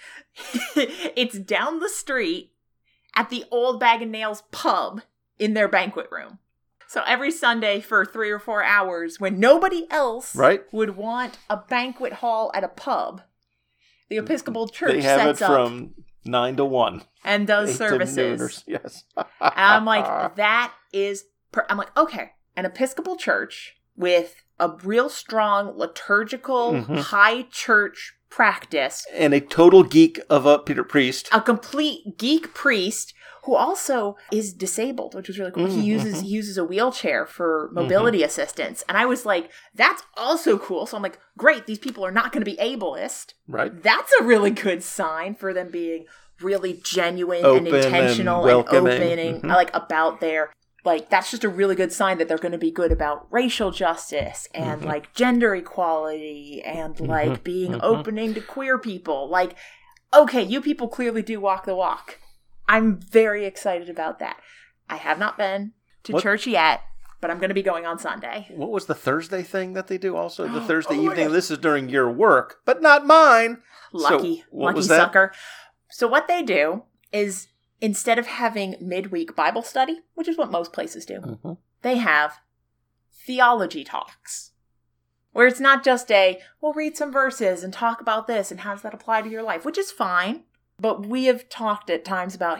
B: It's down the street at the Old Bag and Nails pub in their banquet room. So every Sunday for 3 or 4 hours, when nobody else would want a banquet hall at a pub, the Episcopal Church sets up.
C: They have it from 9 to 1.
B: And does services.
C: Yes.
B: And I'm like, that is... I'm like, okay, an Episcopal Church with a real strong liturgical high church practice.
C: And a total geek of a Peter Priest.
B: A complete geek priest who also is disabled, which was really cool. He uses a wheelchair for mobility assistance. And I was like, that's also cool. So I'm like, great, these people are not going to be ableist.
C: Right.
B: That's a really good sign for them being really genuine
C: Open
B: and intentional and
C: welcoming.
B: opening, like about their, like, that's just a really good sign that they're going to be good about racial justice and like gender equality and like being opening to queer people. Like, okay, you people clearly do walk the walk. I'm very excited about that. I have not been to church yet, but I'm going to be going on Sunday.
C: What was the Thursday thing that they do also? The Thursday evening. This is during your work, but not mine.
B: Lucky sucker. So what they do is, instead of having midweek Bible study, which is what most places do, they have theology talks. Where it's not just we'll read some verses and talk about this and how does that apply to your life, which is fine. But we have talked at times about,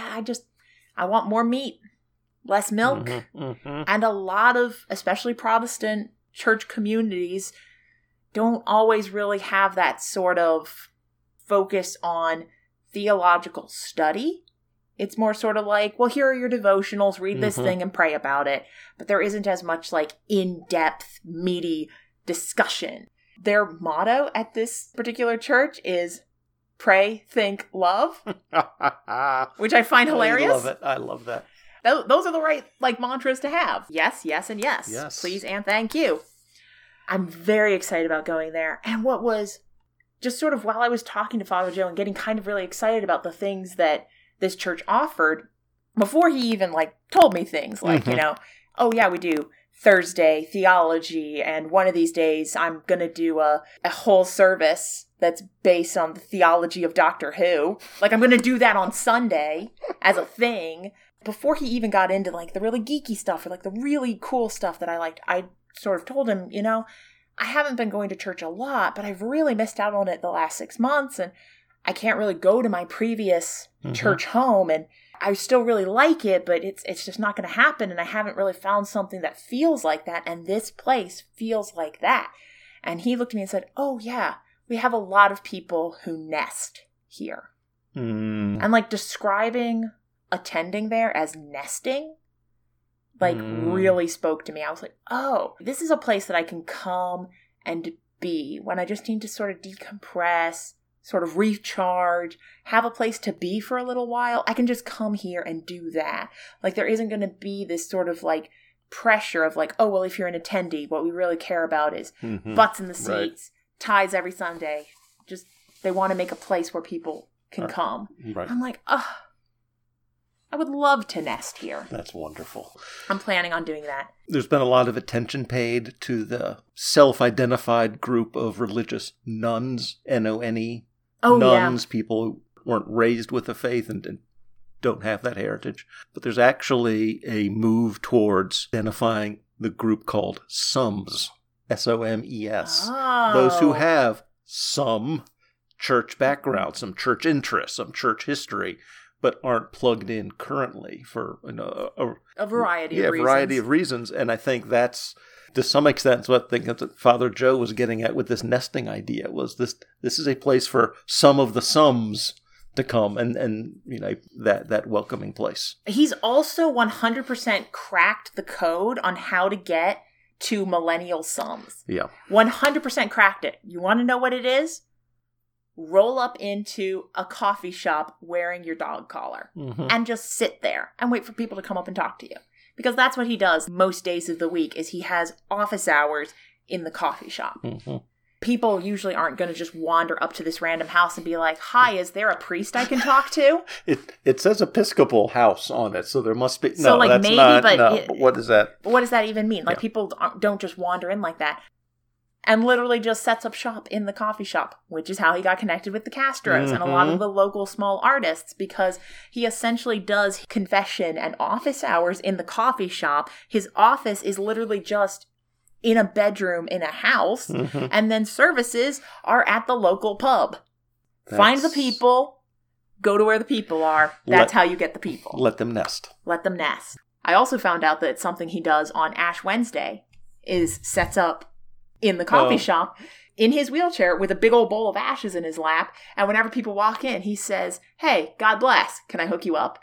B: I want more meat, less milk. And a lot of, especially Protestant church communities, don't always really have that sort of focus on theological study. It's more sort of like, well, here are your devotionals, read this thing and pray about it. But there isn't as much like in-depth, meaty discussion. Their motto at this particular church is pray, think, love, which I find hilarious.
C: I love it. I love that.
B: Those are the right like mantras to have. Yes, yes, and yes.
C: Yes.
B: Please and thank you. I'm very excited about going there. And what was just sort of while I was talking to Father Joe and getting kind of really excited about the things that this church offered, before he even like told me things like, oh yeah, we do Thursday theology, and one of these days I'm going to do a whole service that's based on the theology of Doctor Who. Like, I'm going to do that on Sunday as a thing. Before he even got into, like, the really geeky stuff or, like, the really cool stuff that I liked, I sort of told him, I haven't been going to church a lot, but I've really missed out on it the last 6 months, and I can't really go to my previous church home, and I still really like it, but it's just not going to happen, and I haven't really found something that feels like that, and this place feels like that. And he looked at me and said, oh, yeah, we have a lot of people who nest here. And, like, describing attending there as nesting, like, really spoke to me. I was like, oh, this is a place that I can come and be when I just need to sort of decompress, sort of recharge, have a place to be for a little while. I can just come here and do that. Like, there isn't going to be this sort of, like, pressure of, like, oh, well, if you're an attendee, what we really care about is butts in the seats, ties every Sunday. Just, they want to make a place where people can come. Right. I'm like, I would love to nest here.
C: That's wonderful.
B: I'm planning on doing that.
C: There's been a lot of attention paid to the self-identified group of religious nuns, N-O-N-E. Nuns, people who weren't raised with a faith and don't have that heritage. But there's actually a move towards identifying the group called SOMES, S-O-M-E-S.
B: Oh.
C: Those who have some church background, some church interest, some church history, but aren't plugged in currently for a variety of reasons. And I think that's, to some extent, what I think that Father Joe was getting at with this nesting idea, was this is a place for some of the SOMES to come and that welcoming place.
B: He's also 100% cracked the code on how to get to millennial SOMES.
C: Yeah.
B: 100% cracked it. You want to know what it is? Roll up into a coffee shop wearing your dog collar and just sit there and wait for people to come up and talk to you. Because that's what he does most days of the week, is he has office hours in the coffee shop. People usually aren't going to just wander up to this random house and be like, hi, is there a priest I can talk to?
C: It says Episcopal house on it, so there must be.
B: So,
C: no,
B: like,
C: that's
B: maybe,
C: not.
B: but
C: no, what is that?
B: What does that even mean? Like, people don't just wander in like that. And literally just sets up shop in the coffee shop, which is how he got connected with the Castros and a lot of the local small artists, because he essentially does confession and office hours in the coffee shop. His office is literally just in a bedroom in a house, and then services are at the local pub. Find the people, go to where the people are. That's how you get the people.
C: Let them nest.
B: Let them nest. I also found out that it's something he does on Ash Wednesday, sets up in the coffee shop in his wheelchair with a big old bowl of ashes in his lap. And whenever people walk in, he says, "Hey, God bless. Can I hook you up?"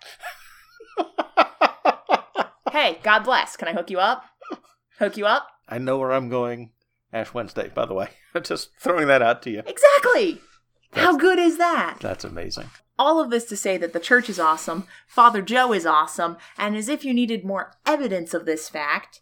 B: Hey, God bless. Can I hook you up? Hook you up?
C: I know where I'm going Ash Wednesday, by the way. I'm just throwing that out to you.
B: Exactly. How good is that?
C: That's amazing.
B: All of this to say that the church is awesome, Father Joe is awesome, and as if you needed more evidence of this fact,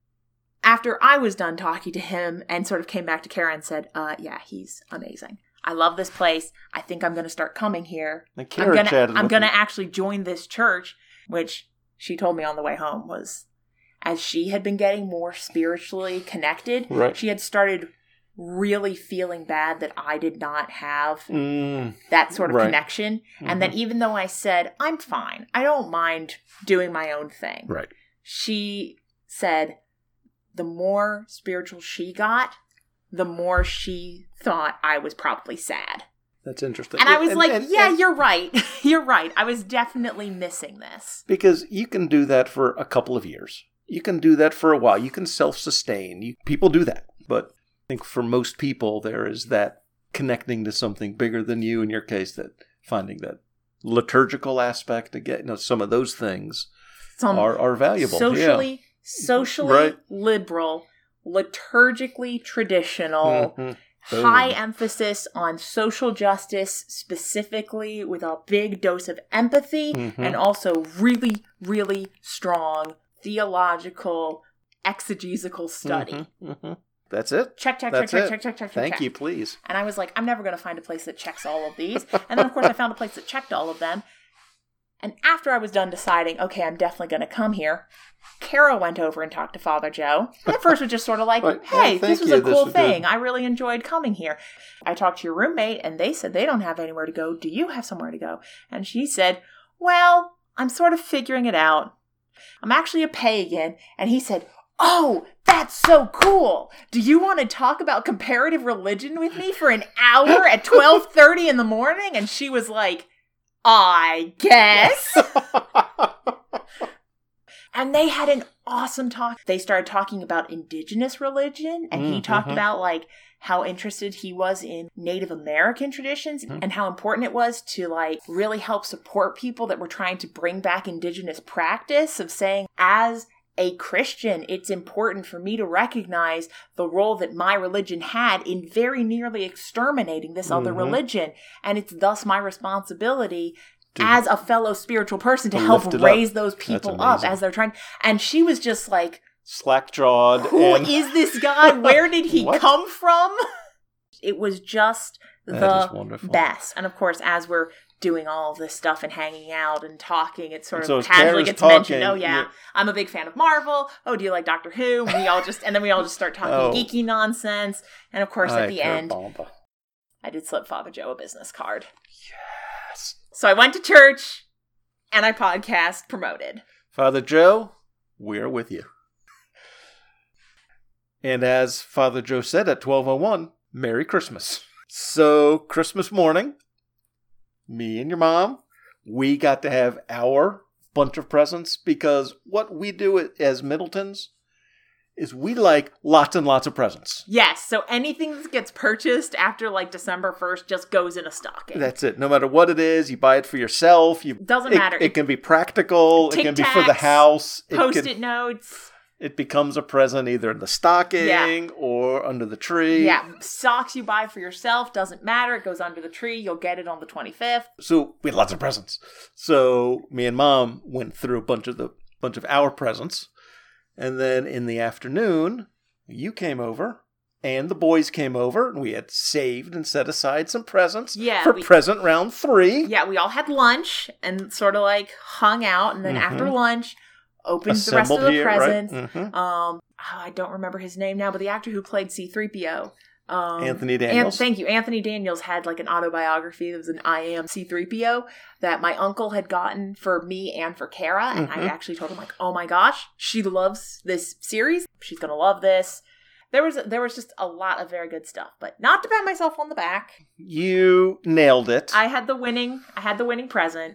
B: after I was done talking to him and sort of came back to Kara and said, yeah, he's amazing. I love this place. I think I'm going to start coming here.
C: And Kara
B: I'm going to actually join this church, which she told me on the way home was, as she had been getting more spiritually connected,
C: right.
B: She had started really feeling bad that I did not have that sort of connection. Mm-hmm. And that even though I said, I'm fine, I don't mind doing my own thing.
C: Right.
B: She said the more spiritual she got, the more she thought I was probably sad.
C: That's interesting.
B: And I was you're right. You're right. I was definitely missing this.
C: Because you can do that for a couple of years. You can do that for a while. You can self-sustain. People do that. But I think for most people, there is that connecting to something bigger than you. In your case, that finding that liturgical aspect, again, some of those things are valuable.
B: Socially
C: right.
B: liberal, liturgically traditional, high emphasis on social justice, specifically with a big dose of empathy, and also really, really strong theological, exegetical study.
C: That's it.
B: Check.
C: Thank you, please.
B: And I was like, I'm never going to find a place that checks all of these. And then, of course, I found a place that checked all of them. And after I was done deciding, okay, I'm definitely going to come here, Kara went over and talked to Father Joe. And at first was just sort of like, hey, this was a cool thing. I really enjoyed coming here. I talked to your roommate, and they said they don't have anywhere to go. Do you have somewhere to go? And she said, well, I'm sort of figuring it out. I'm actually a pagan. And he said, oh, that's so cool. Do you want to talk about comparative religion with me for an hour at 12:30 in the morning? And she was like, I guess. And they had an awesome talk. They started talking about indigenous religion, and he talked about like how interested he was in Native American traditions and how important it was to like really help support people that were trying to bring back indigenous practice of saying, as a Christian, it's important for me to recognize the role that my religion had in very nearly exterminating this other religion. And it's thus my responsibility as a fellow spiritual person to help raise those people up as they're trying. And she was just like,
C: slack-jawed.
B: Who is this guy? Where did he come from? It was just the best. And of course, as we're doing all of this stuff and hanging out and talking, it sort of casually gets mentioned. Oh yeah, I'm a big fan of Marvel. Oh, do you like Doctor Who? And we all just start talking geeky nonsense. And of course, at the end, I did slip Father Joe a business card.
C: Yes.
B: So I went to church and I podcast promoted.
C: Father Joe, we're with you. And as Father Joe said at 12:01, Merry Christmas. So Christmas morning, me and your mom, we got to have our bunch of presents, because what we do as Middletons is we like lots and lots of presents.
B: Yes, so anything that gets purchased after like December 1st just goes in a stocking.
C: That's it. No matter what it is, you buy it for yourself.
B: Doesn't matter.
C: It can be practical. It can be for the house.
B: Post-it notes.
C: It becomes a present either in the stocking or under the tree.
B: Yeah, socks you buy for yourself, doesn't matter. It goes under the tree. You'll get it on the 25th.
C: So we had lots of presents. So me and Mom went through a bunch of our presents. And then in the afternoon, you came over and the boys came over, and we had saved and set aside some presents for present round 3.
B: Yeah, we all had lunch and sort of like hung out. And then after lunch, opened the rest of the presents. Right? I don't remember his name now, but the actor who played C-3PO.
C: Anthony Daniels.
B: Thank you. Anthony Daniels had like an autobiography that was an I Am C-3PO that my uncle had gotten for me and for Kara. And I actually told him like, oh my gosh, she loves this series. She's going to love this. There was just a lot of very good stuff, but not to pat myself on the back.
C: You nailed it.
B: I had the winning present.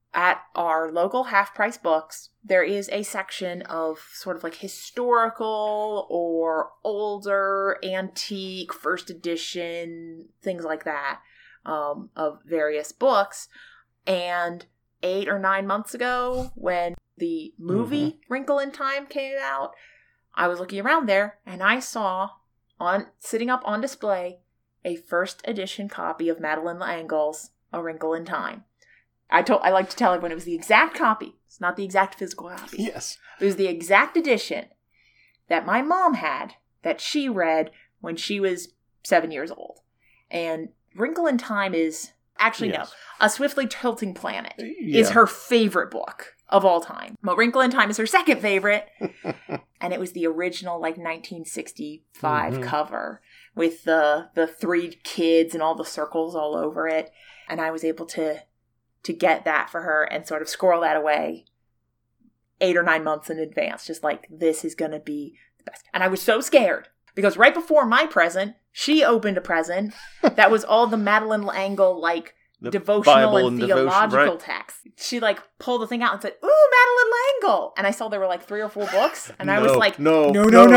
B: at our local Half Price Books, there is a section of sort of like historical or older, antique, first edition, things like that, of various books. And 8 or 9 months ago, when the movie Wrinkle in Time came out, I was looking around there and I saw sitting up on display a first edition copy of Madeleine L'Engle's A Wrinkle in Time. I like to tell everyone it was the exact copy. It's not the exact physical copy.
C: Yes.
B: It was the exact edition that my mom had that she read when she was 7 years old. And Wrinkle in Time is... Actually, no. A Swiftly Tilting Planet is her favorite book of all time. But Wrinkle in Time is her second favorite. And it was the original, like, 1965 cover with the 3 kids and all the circles all over it. And I was able to get that for her and sort of squirrel that away 8 or 9 months in advance. Just like, this is going to be the best. And I was so scared. Because right before my present, she opened a present that was all the Madeleine L'Engle, like, the devotional and theological texts. She, like, pulled the thing out and said, "Ooh, Madeleine L'Engle!" And I saw there were, like, 3 or 4 books. And I was like, no.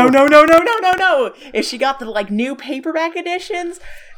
B: If she got the, like, new paperback editions,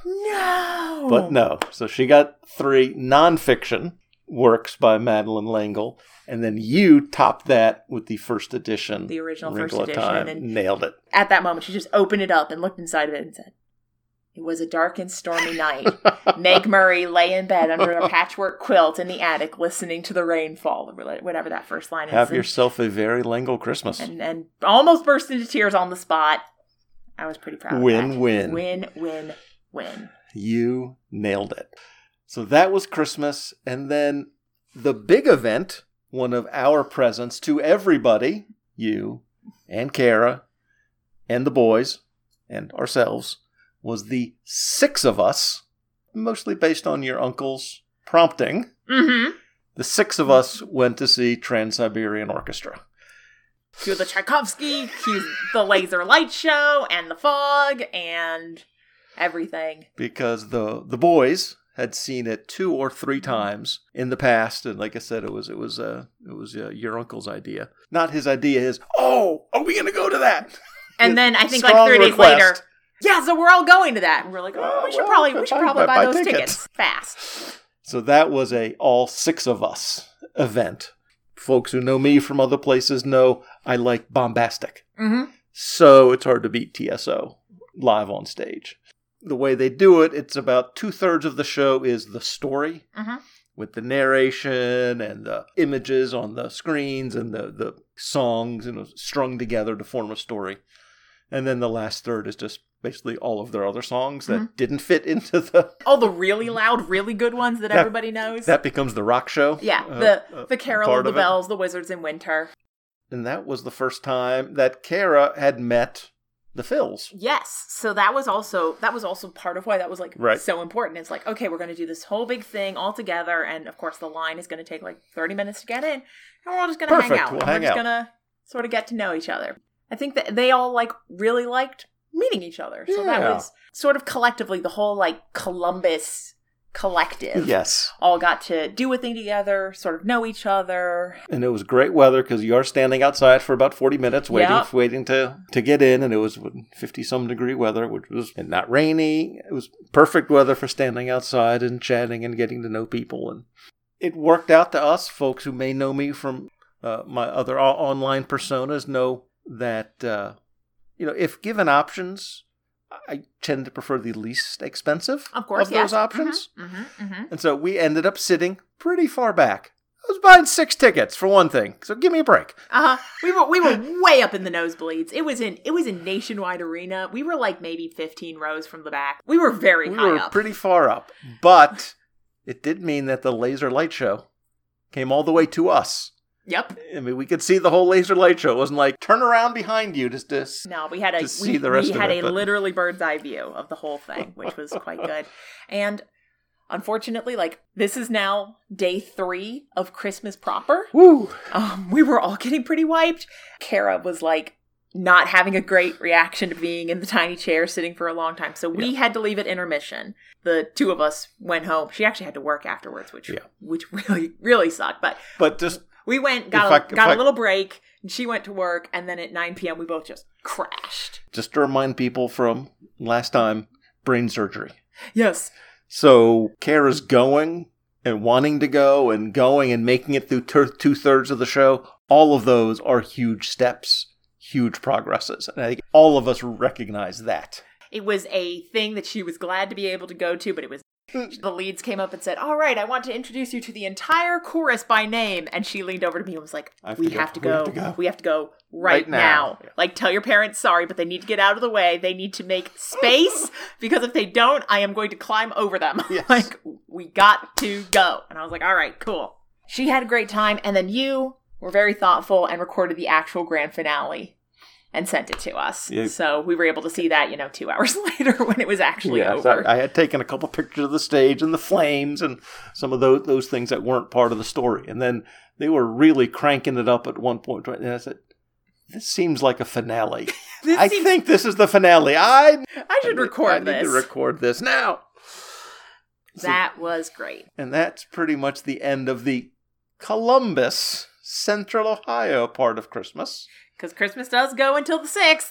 B: no.
C: But no. So she got 3 nonfiction works by Madeleine L'Engle. And then you topped that with the first edition.
B: The original
C: Wrinkle
B: first edition.
C: Time.
B: And
C: nailed it.
B: At that moment, she just opened it up and looked inside of it and said, "It was a dark and stormy night. Meg Murray lay in bed under a patchwork quilt in the attic listening to the rainfall," or whatever that first line is.
C: Have yourself a very L'Engle Christmas.
B: And almost burst into tears on the spot. I was pretty proud of that.
C: Win-win.
B: Win-win-win.
C: You nailed it. So that was Christmas. And then the big event... One of our presents to everybody, you and Kara and the boys and ourselves, was the 6 of us, mostly based on your uncle's prompting. The 6 of us went to see Trans-Siberian Orchestra.
B: Cue the Tchaikovsky, cue the laser light show, and the fog, and everything.
C: Because the boys... had seen it 2 or 3 times in the past, and like I said, it was your uncle's idea, not his idea. His are we going to go to that?
B: And then I think like 3 days later, so we're all going to that, and we're like, we should probably buy those tickets fast.
C: So that was a all 6 of us event. Folks who know me from other places know I like bombastic, so it's hard to beat TSO live on stage. The way they do it, it's about 2/3 of the show is the story with the narration and the images on the screens and the songs strung together to form a story. And then the last third is just basically all of their other songs that didn't fit into all
B: the really loud, really good ones that everybody knows.
C: That becomes the rock show.
B: Yeah, the Carol of the Bells, the Wizards in Winter.
C: And that was the first time that Kara had met the Phils.
B: Yes. So that was also part of why that was like so important. It's like, okay, we're going to do this whole big thing all together. And of course the line is going to take like 30 minutes to get in. And we're all just going to hang out. We're just going to sort of get to know each other. I think that they all like really liked meeting each other. So that was sort of collectively the whole like Columbus collective.
C: Yes.
B: All got to do a thing together, sort of know each other.
C: And it was great weather because you are standing outside for about 40 minutes waiting to get in. And it was 50-some degree weather, which was not rainy. It was perfect weather for standing outside and chatting and getting to know people. And it worked out to us. Folks who may know me from my other online personas know that, if given options, I tend to prefer the least expensive of those options. And so we ended up sitting pretty far back. I was buying 6 tickets for one thing, so give me a break.
B: We were way up in the nosebleeds. It was in Nationwide Arena. We were like maybe 15 rows from the back. We were high up. We were
C: pretty far up, but it did mean that the laser light show came all the way to us.
B: Yep.
C: I mean, we could see the whole laser light show. It wasn't like, turn around behind you just to
B: No, we had
C: see the rest of it.
B: We had a literally bird's eye view of the whole thing, which was quite good. And unfortunately, this is now day 3 of Christmas proper.
C: Woo!
B: We were all getting pretty wiped. Kara was like, not having a great reaction to being in the tiny chair sitting for a long time. So we had to leave at intermission. The two of us went home. She actually had to work afterwards, which really, really sucked.
C: But just...
B: We went, got a little break, and she went to work, and then at 9 p.m. we both just crashed.
C: Just to remind people from last time, brain surgery.
B: Yes.
C: So Kara's going and wanting to go and going and making it through 2/3 of the show. All of those are huge steps, huge progresses. And I think all of us recognize that.
B: It was a thing that she was glad to be able to go to, but it was... The leads came up and said, all right, I want to introduce you to the entire chorus by name. And she leaned over to me and was like, we have to go right now. Yeah. Like, tell your parents sorry, but they need to get out of the way. They need to make space because if they don't, I am going to climb over them. Yes. Like, we got to go. And I was like, all right, cool. She had a great time. And then you were very thoughtful and recorded the actual grand finale and sent it to us. Yeah. So we were able to see that, 2 hours later when it was actually over.
C: I had taken a couple pictures of the stage and the flames and some of those things that weren't part of the story. And then they were really cranking it up at one point. And I said, this seems like a finale. I think this is the finale. I
B: should record this.
C: I need to record this now.
B: That was great.
C: And that's pretty much the end of the Columbus, Central Ohio part of Christmas.
B: Because Christmas does go until the 6th.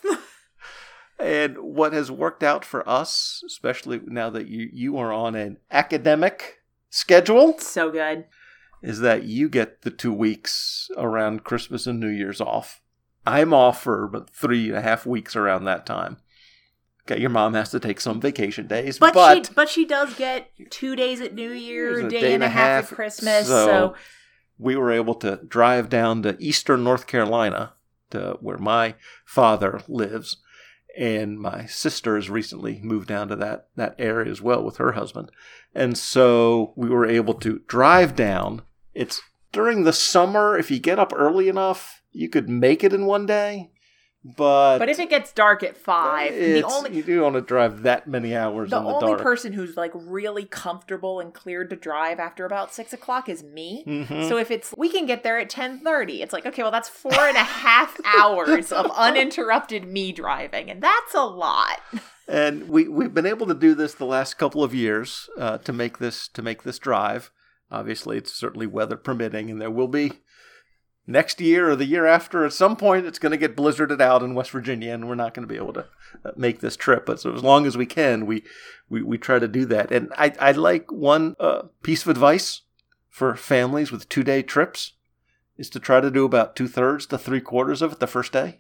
C: And what has worked out for us, especially now that you are on an academic schedule.
B: So good.
C: Is that you get the 2 weeks around Christmas and New Year's off. I'm off for about 3.5 weeks around that time. Okay, your mom has to take some vacation days.
B: But she does get 2 days at New Year, a day and a half at Christmas. So
C: we were able to drive down to eastern North Carolina, to where my father lives, and my sister has recently moved down to that area as well with her husband. And so we were able to drive down. It's during the summer. If you get up early enough, you could make it in one day. But
B: if it gets dark at 5,
C: you do want to drive that many hours in the dark.
B: The only person who's like really comfortable and cleared to drive after about 6 o'clock is me. Mm-hmm. So if we can get there at 10:30, it's like, okay, well that's 4.5 hours of uninterrupted me driving, and that's a lot.
C: And we've been able to do this the last couple of years to make this drive. Obviously, it's certainly weather permitting, and there will be. Next year or the year after, at some point, it's going to get blizzarded out in West Virginia, and we're not going to be able to make this trip. But so as long as we can, we try to do that. And I'd like one piece of advice for families with 2-day trips is to try to do about 2/3 to 3/4 of it the first day,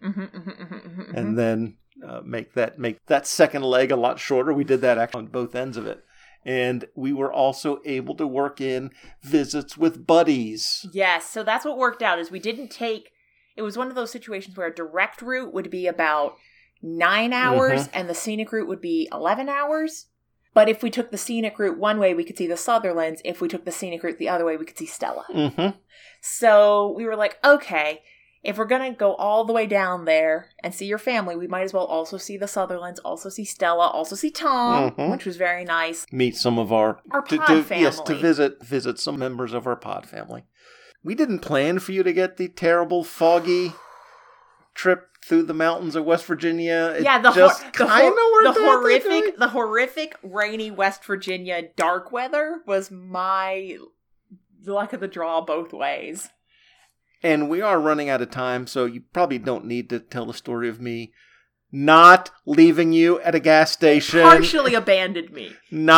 C: and then make that second leg a lot shorter. We did that actually on both ends of it. And we were also able to work in visits with buddies.
B: Yes, so that's what worked out is we didn't take... It was one of those situations where a direct route would be about 9 hours and the scenic route would be 11 hours. But if we took the scenic route one way, we could see the Sutherlands. If we took the scenic route the other way, we could see Stella. Mm-hmm. So we were like, okay... If we're going to go all the way down there and see your family, we might as well also see the Sutherlands, also see Stella, also see Tom, which was very nice.
C: Meet some of our
B: pod family.
C: Yes, to visit some members of our pod family. We didn't plan for you to get the terrible, foggy trip through the mountains of West Virginia.
B: The horrific rainy West Virginia dark weather was my luck of the draw both ways.
C: And we are running out of time, so you probably don't need to tell the story of me not leaving you at a gas station.
B: Partially abandoned me.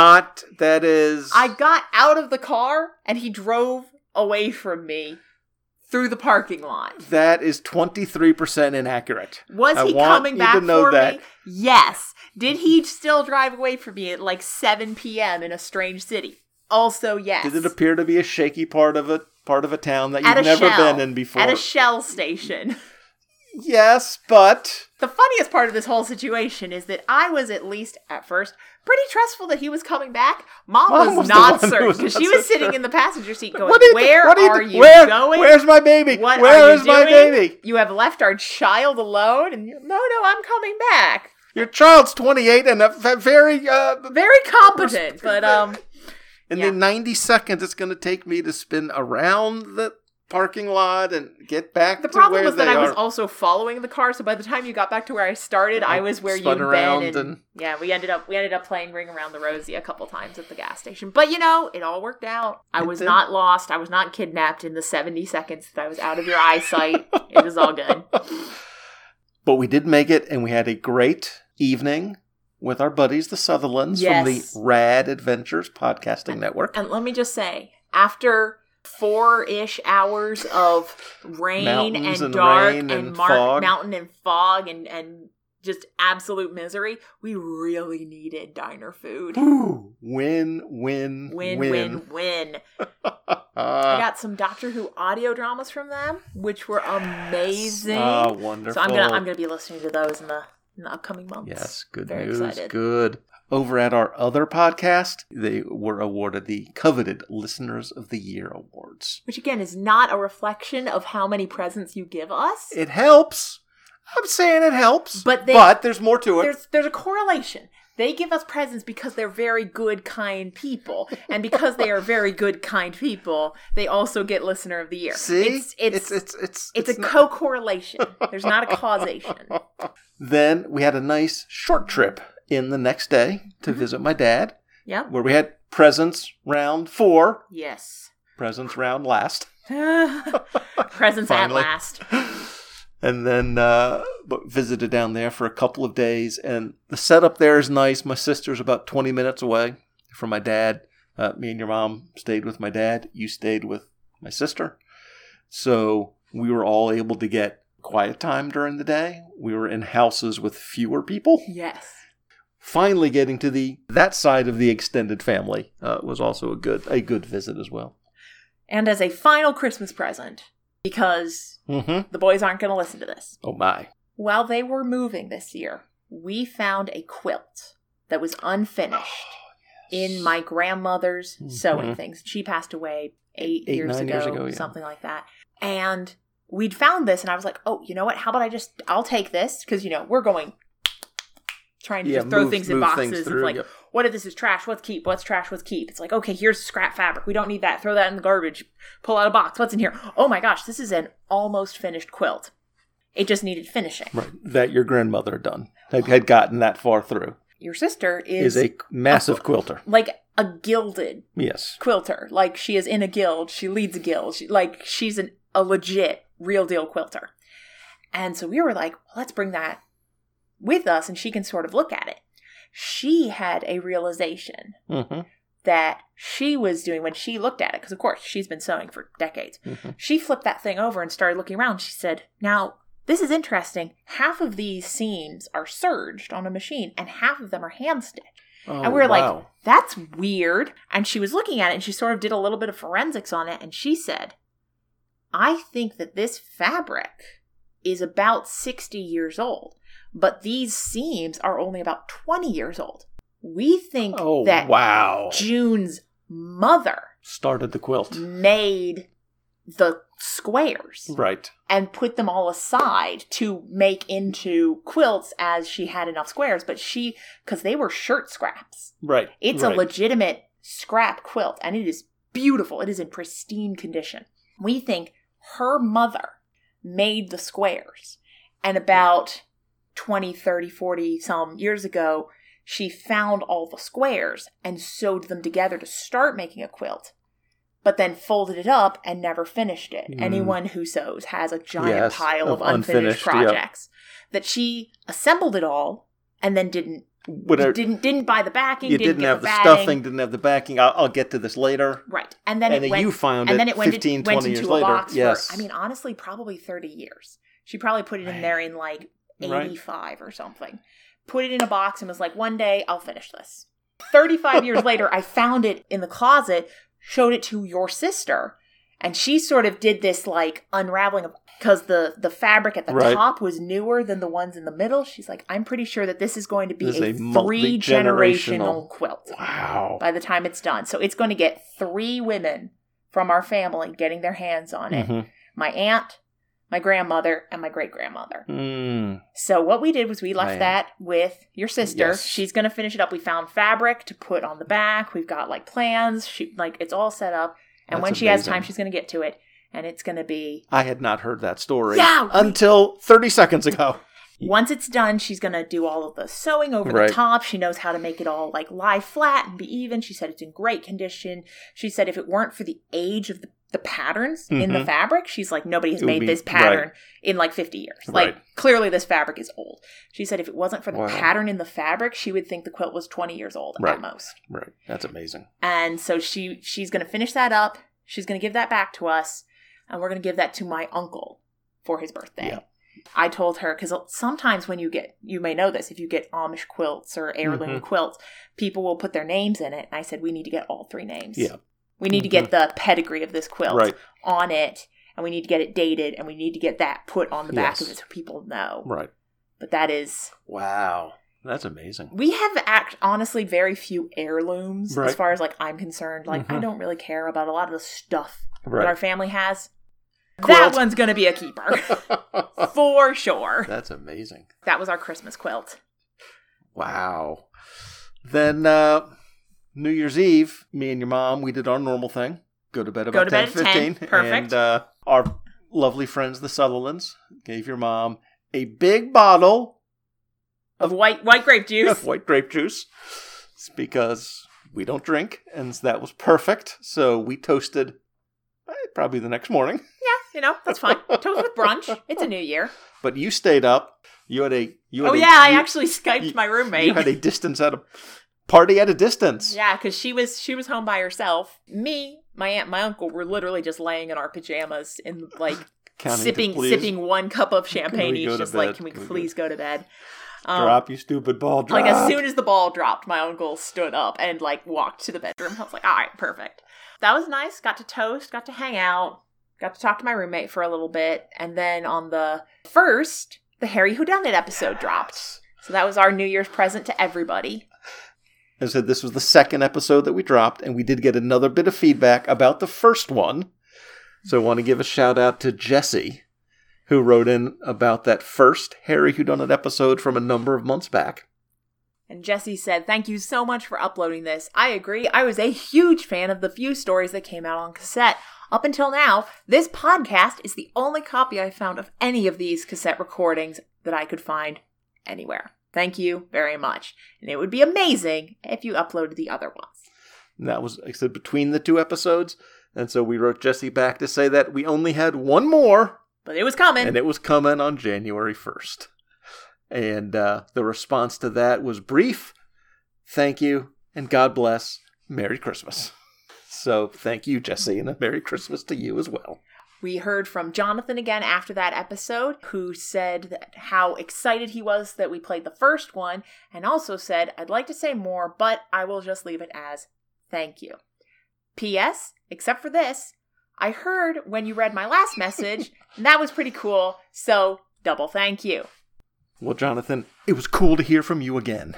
C: I
B: got out of the car, and he drove away from me through the parking lot.
C: That is 23% inaccurate.
B: Was he coming back for me? Yes. Did he still drive away from me at like 7 p.m. in a strange city? Also, yes.
C: Did it appear to be a shaky part of a town that you've never been in before?
B: At a Shell station.
C: Yes, but...
B: The funniest part of this whole situation is that I was, at least at first, pretty trustful that he was coming back. Mom was not certain, because she was sitting in the passenger seat going, Where are you going?
C: Where's my baby? Where is my baby?
B: You have left our child alone? And no, I'm coming back.
C: Your child's 28 and very
B: competent, but...
C: In the 90 seconds it's going to take me to spin around the parking lot and get back
B: The
C: to
B: problem
C: where
B: was
C: they
B: that I
C: are.
B: was also following the car, so by the time you got back to where I started, I was where
C: spun
B: you'd
C: around
B: been,
C: and-
B: yeah, we ended up playing Ring Around the Rosie a couple times at the gas station. But you know, it all worked out. I
C: It
B: was
C: did.
B: not lost. I was not kidnapped in the 70 seconds that I was out of your eyesight. It was all good.
C: But we did make it, and we had a great evening with our buddies, the Sutherlands, from
B: Yes.
C: the Rad Adventures Podcasting Network.
B: And let me just say, after 4-ish hours of rain
C: Mountains
B: and
C: and
B: dark
C: rain
B: and
C: and fog.
B: mountain and fog and just absolute misery, we really needed diner food.
C: Ooh, win, win,
B: Win,
C: win.
B: win, win. I got some Doctor Who audio dramas from them, which were amazing.
C: Oh, wonderful.
B: So I'm gonna be listening to those in the upcoming months.
C: Yes, good
B: Very
C: news.
B: excited.
C: Good. Over at our other podcast, they were awarded the coveted Listeners of the Year awards.
B: Which again is not a reflection of how many presents you give us.
C: It helps. I'm saying it helps.
B: But
C: there's more to it.
B: There's a correlation. They give us presents because they're very good, kind people. And because they are very good, kind people, they also get Listener of the Year.
C: See?
B: It's a
C: not-
B: co-correlation. There's not a causation.
C: Then we had a nice short trip in the next day to visit my dad,
B: Yep.
C: where we had presents round 4,
B: Yes.
C: presents round last.
B: Presents
C: Finally.
B: at last.
C: And then but visited down there for a couple of days. And the setup there is nice. My sister's about 20 minutes away from my dad. Me and your mom stayed with my dad. You stayed with my sister. So we were all able to get quiet time during the day. We were in houses with fewer people.
B: Yes.
C: Finally getting to that side of the extended family was also a good visit as well.
B: And as a final Christmas present, because
C: Mm-hmm.
B: the boys aren't going to listen to this,
C: Oh my.
B: while they were moving this year, we found a quilt that was unfinished in my grandmother's sewing
C: Mhm.
B: things. She passed away 8
C: 9
B: years
C: years
B: ago,
C: ago, yeah.
B: something like that. And we'd found this, and I was like, oh, you know what? How about I'll take this, because, we're going trying to just throw things in boxes.
C: through,
B: It's like,
C: yep.
B: what if this is trash? What's keep? What's trash? What's keep? It's like, okay, here's scrap fabric. We don't need that. Throw that in the garbage. Pull out a box. What's in here? Oh my gosh, this is an almost finished quilt. It just needed finishing.
C: Right. That your grandmother had gotten that far through.
B: Your sister is
C: A massive quilter.
B: like a gilded
C: Yes.
B: quilter. Like, she is in a guild. She leads a guild. She's a legit, real deal quilter. And so we were like, well, let's bring that with us, and she can sort of look at it. She had a realization
C: Mm-hmm.
B: that she was doing when she looked at it, because of course she's been sewing for decades.
C: Mm-hmm.
B: She flipped that thing over and started looking around. She said, now, this is interesting. Half of these seams are serged on a machine, and half of them are hand stitched.
C: Oh,
B: And we were like,
C: wow.
B: that's weird. And she was looking at it, and she sort of did a little bit of forensics on it, and she said, I think that this fabric is about 60 years old, but these seams are only about 20 years old. We think
C: Oh,
B: that
C: wow.
B: June's mother
C: Started the quilt.
B: made the squares
C: Right.
B: and put them all aside to make into quilts as she had enough squares, but because they were shirt scraps.
C: Right.
B: It's
C: right.
B: a legitimate scrap quilt, and it is beautiful. It is in pristine condition. We think her mother made the squares, and about 20, 30, 40 some years ago, she found all the squares and sewed them together to start making a quilt, but then folded it up and never finished it. Anyone who sews has a giant
C: Yes,
B: pile of
C: of
B: unfinished
C: unfinished, yep.
B: projects that she assembled it all and then didn't
C: Whatever.
B: didn't buy the backing.
C: You
B: didn't
C: didn't
B: get
C: have
B: the
C: the
B: batting.
C: stuffing, didn't have the backing. I'll get to this later.
B: Right. And then
C: And
B: it
C: then
B: went,
C: you found
B: and
C: it
B: then it went,
C: 15,
B: went
C: 20
B: into
C: years
B: a
C: later.
B: box
C: Yes.
B: for, honestly, probably 30 years. She probably put it in there in like 85 or something. Put it in a box and was like, one day I'll finish this. 35 years later, I found it in the closet, showed it to your sister, and she sort of did this like unraveling of, because the fabric at the
C: Right.
B: top was newer than the ones in the middle. She's like, I'm pretty sure that this is going to be
C: This is
B: a
C: a
B: 3-generational
C: multi-generational
B: quilt
C: Wow.
B: by the time it's done. So it's going to get 3 women from our family getting their hands on it.
C: Mhm.
B: My aunt, my grandmother, and my great-grandmother.
C: Mm.
B: So what we did was we left
C: Man.
B: that with your sister.
C: Yes.
B: She's going to finish it up. We found fabric to put on the back. We've got like plans. It's all set up. And
C: That's
B: when she has
C: amazing.
B: time, she's going to get to it. And it's going to be...
C: I had not heard that story
B: Yeah,
C: until 30 seconds ago.
B: Once it's done, she's going to do all of the sewing over the top. She knows how to make it all like lie flat and be even. She said it's in great condition. She said if it weren't for the age of the patterns in the fabric, she's like, nobody has made this pattern in like 50 years. Like, clearly this fabric is old. She said if it wasn't for the pattern in the fabric, she would think the quilt was 20 years old at most.
C: Right. That's amazing.
B: And so she's going to finish that up. She's going to give that back to us. And we're going to give that to my uncle for his birthday. Yeah. I told her, because sometimes when you may know this, if you get Amish quilts or heirloom quilts, people will put their names in it. And I said, we need to get all 3 names. Yeah. We need to get the pedigree of this quilt on it, and we need to get it dated, and we need to get that put on the back of it so people know. Right. But that is...
C: Wow. That's amazing.
B: We have honestly very few heirlooms as far as like I'm concerned. Like I don't really care about a lot of the stuff that our family has. Quilt. That one's going to be a keeper. For sure.
C: That's amazing.
B: That was our Christmas quilt.
C: Wow. Then New Year's Eve, me and your mom, we did our normal thing. Go to bed about 10:15.
B: Perfect.
C: And our lovely friends, the Sutherlands, gave your mom a big bottle
B: of white grape juice.
C: Of white grape juice. It's because we don't drink, and that was perfect. So we toasted probably the next morning.
B: Yeah, that's fine. Toast with brunch. It's a new year.
C: But you stayed up.
B: I actually Skyped my roommate.
C: You had a party at a distance.
B: Yeah, because she was home by herself. Me, my aunt, my uncle were literally just laying in our pajamas and like sipping 1 cup of champagne each, just like, can we please go to bed?
C: Drop, you stupid ball, drop.
B: Like, as soon as the ball dropped, my uncle stood up and like walked to the bedroom. I was like, all right, perfect. That was nice. Got to toast, got to hang out, got to talk to my roommate for a little bit. And then on the 1st, the Harry Whodunit episode dropped. So that was our New Year's present to everybody.
C: As I said, this was the 2nd episode that we dropped, and we did get another bit of feedback about the first one. So I want to give a shout out to Jesse, who wrote in about that first Harry Whodunit episode from a number of months back.
B: And Jesse said, thank you so much for uploading this. I agree. I was a huge fan of the few stories that came out on cassette. Up until now, this podcast is the only copy I found of any of these cassette recordings that I could find anywhere. Thank you very much. And it would be amazing if you uploaded the other ones.
C: And that was, like I said, between the 2 episodes. And so we wrote Jesse back to say that we only had 1 more.
B: But it was coming.
C: And it was coming on January 1st. And the response to that was brief, thank you, and God bless, Merry Christmas. So thank you, Jesse, and a Merry Christmas to you as well.
B: We heard from Jonathan again after that episode, who said how excited he was that we played the first one, and also said, I'd like to say more, but I will just leave it as thank you. P.S., except for this, I heard when you read my last message, and that was pretty cool, so double thank you.
C: Well, Jonathan, it was cool to hear from you again.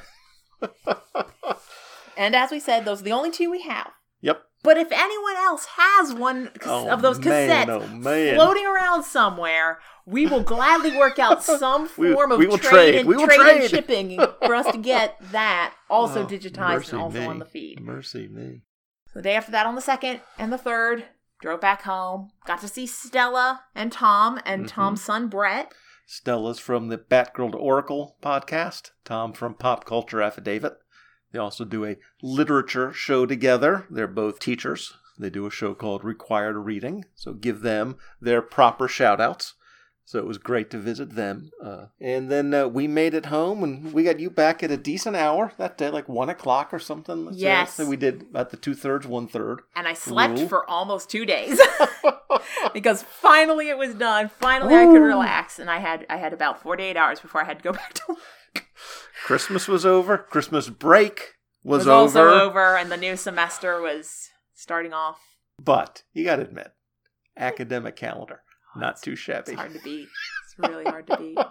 B: And as we said, those are the only 2 we have.
C: Yep.
B: But if anyone else has one of those cassettes floating around somewhere, we will gladly work out some form of trade and shipping for us to get that also digitized and also on the feed.
C: Mercy me.
B: So the day after that, on the 2nd and the 3rd, drove back home, got to see Stella and Tom and Tom's son Brett.
C: Stella's from the Batgirl to Oracle podcast. Tom from Pop Culture Affidavit. They also do a literature show together. They're both teachers. They do a show called Required Reading. So give them their proper shout-outs. So it was great to visit them. And then we made it home, and we got you back at a decent hour that day, like 1 o'clock or something.
B: Yes.
C: So we did about the 2/3, 1/3.
B: And I slept for almost 2 days. Because finally it was done. Finally I could relax. And I had about 48 hours before I had to go back to work.
C: Christmas was over. Christmas break was over.
B: Also over, and the new semester was starting off.
C: But you got to admit, academic calendar. Not too shabby.
B: It's hard to beat. It's really hard to beat.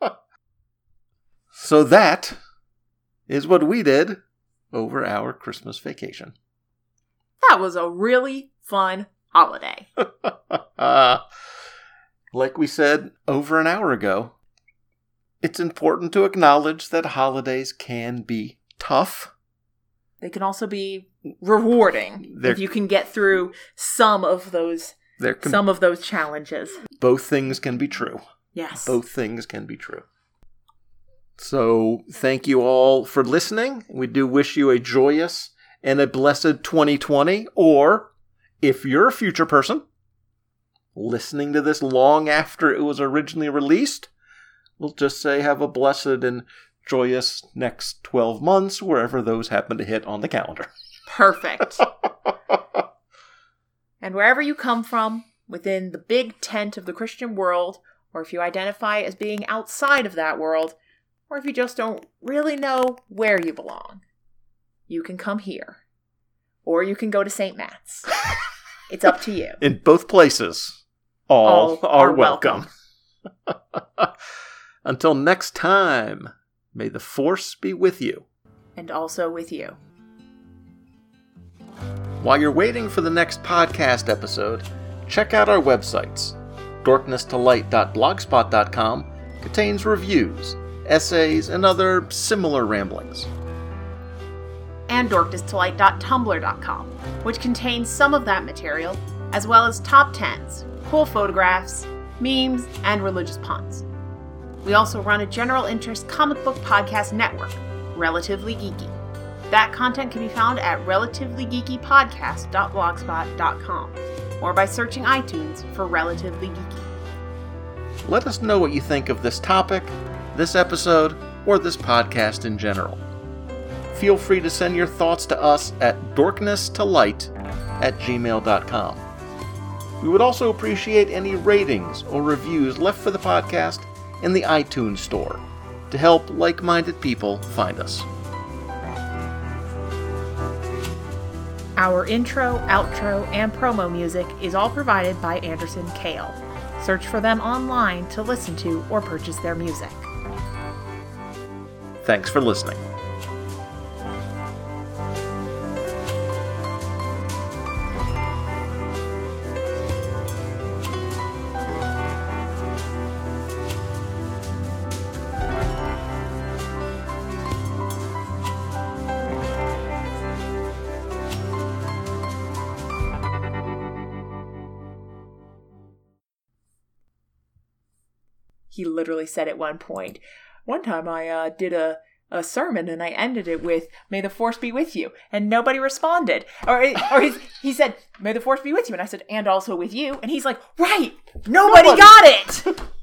C: So that is what we did over our Christmas vacation.
B: That was a really fun holiday.
C: Like we said over an hour ago, it's important to acknowledge that holidays can be tough.
B: They can also be rewarding if you can get through some of those some of those challenges.
C: Both things can be true.
B: Yes.
C: Both things can be true. So, thank you all for listening. We do wish you a joyous and a blessed 2020. Or, if you're a future person, listening to this long after it was originally released, we'll just say have a blessed and joyous next 12 months, wherever those happen to hit on the calendar.
B: Perfect. And wherever you come from, within the big tent of the Christian world, or if you identify as being outside of that world, or if you just don't really know where you belong, you can come here. Or you can go to St. Matt's. It's up to you.
C: In both places, all are welcome. Until next time, may the Force be with you.
B: And also with you.
C: While you're waiting for the next podcast episode, check out our websites. DarknessToLight.blogspot.com contains reviews, essays, and other similar ramblings.
B: And DarknessToLight.tumblr.com, which contains some of that material, as well as top 10s, cool photographs, memes, and religious puns. We also run a general interest comic book podcast network, Relatively Geeky. That content can be found at relativelygeekypodcast.blogspot.com or by searching iTunes for Relatively Geeky.
C: Let us know what you think of this topic, this episode, or this podcast in general. Feel free to send your thoughts to us at dorknesstolight@gmail.com. We would also appreciate any ratings or reviews left for the podcast in the iTunes store to help like-minded people find us.
B: Our intro, outro, and promo music is all provided by Anderson Kale. Search for them online to listen to or purchase their music.
C: Thanks for listening.
B: He literally said at one point, one time I did a sermon and I ended it with, "May the Force be with you," and nobody responded. He said, "May the Force be with you," and I said, "And also with you," and he's like, "Right, nobody got it!"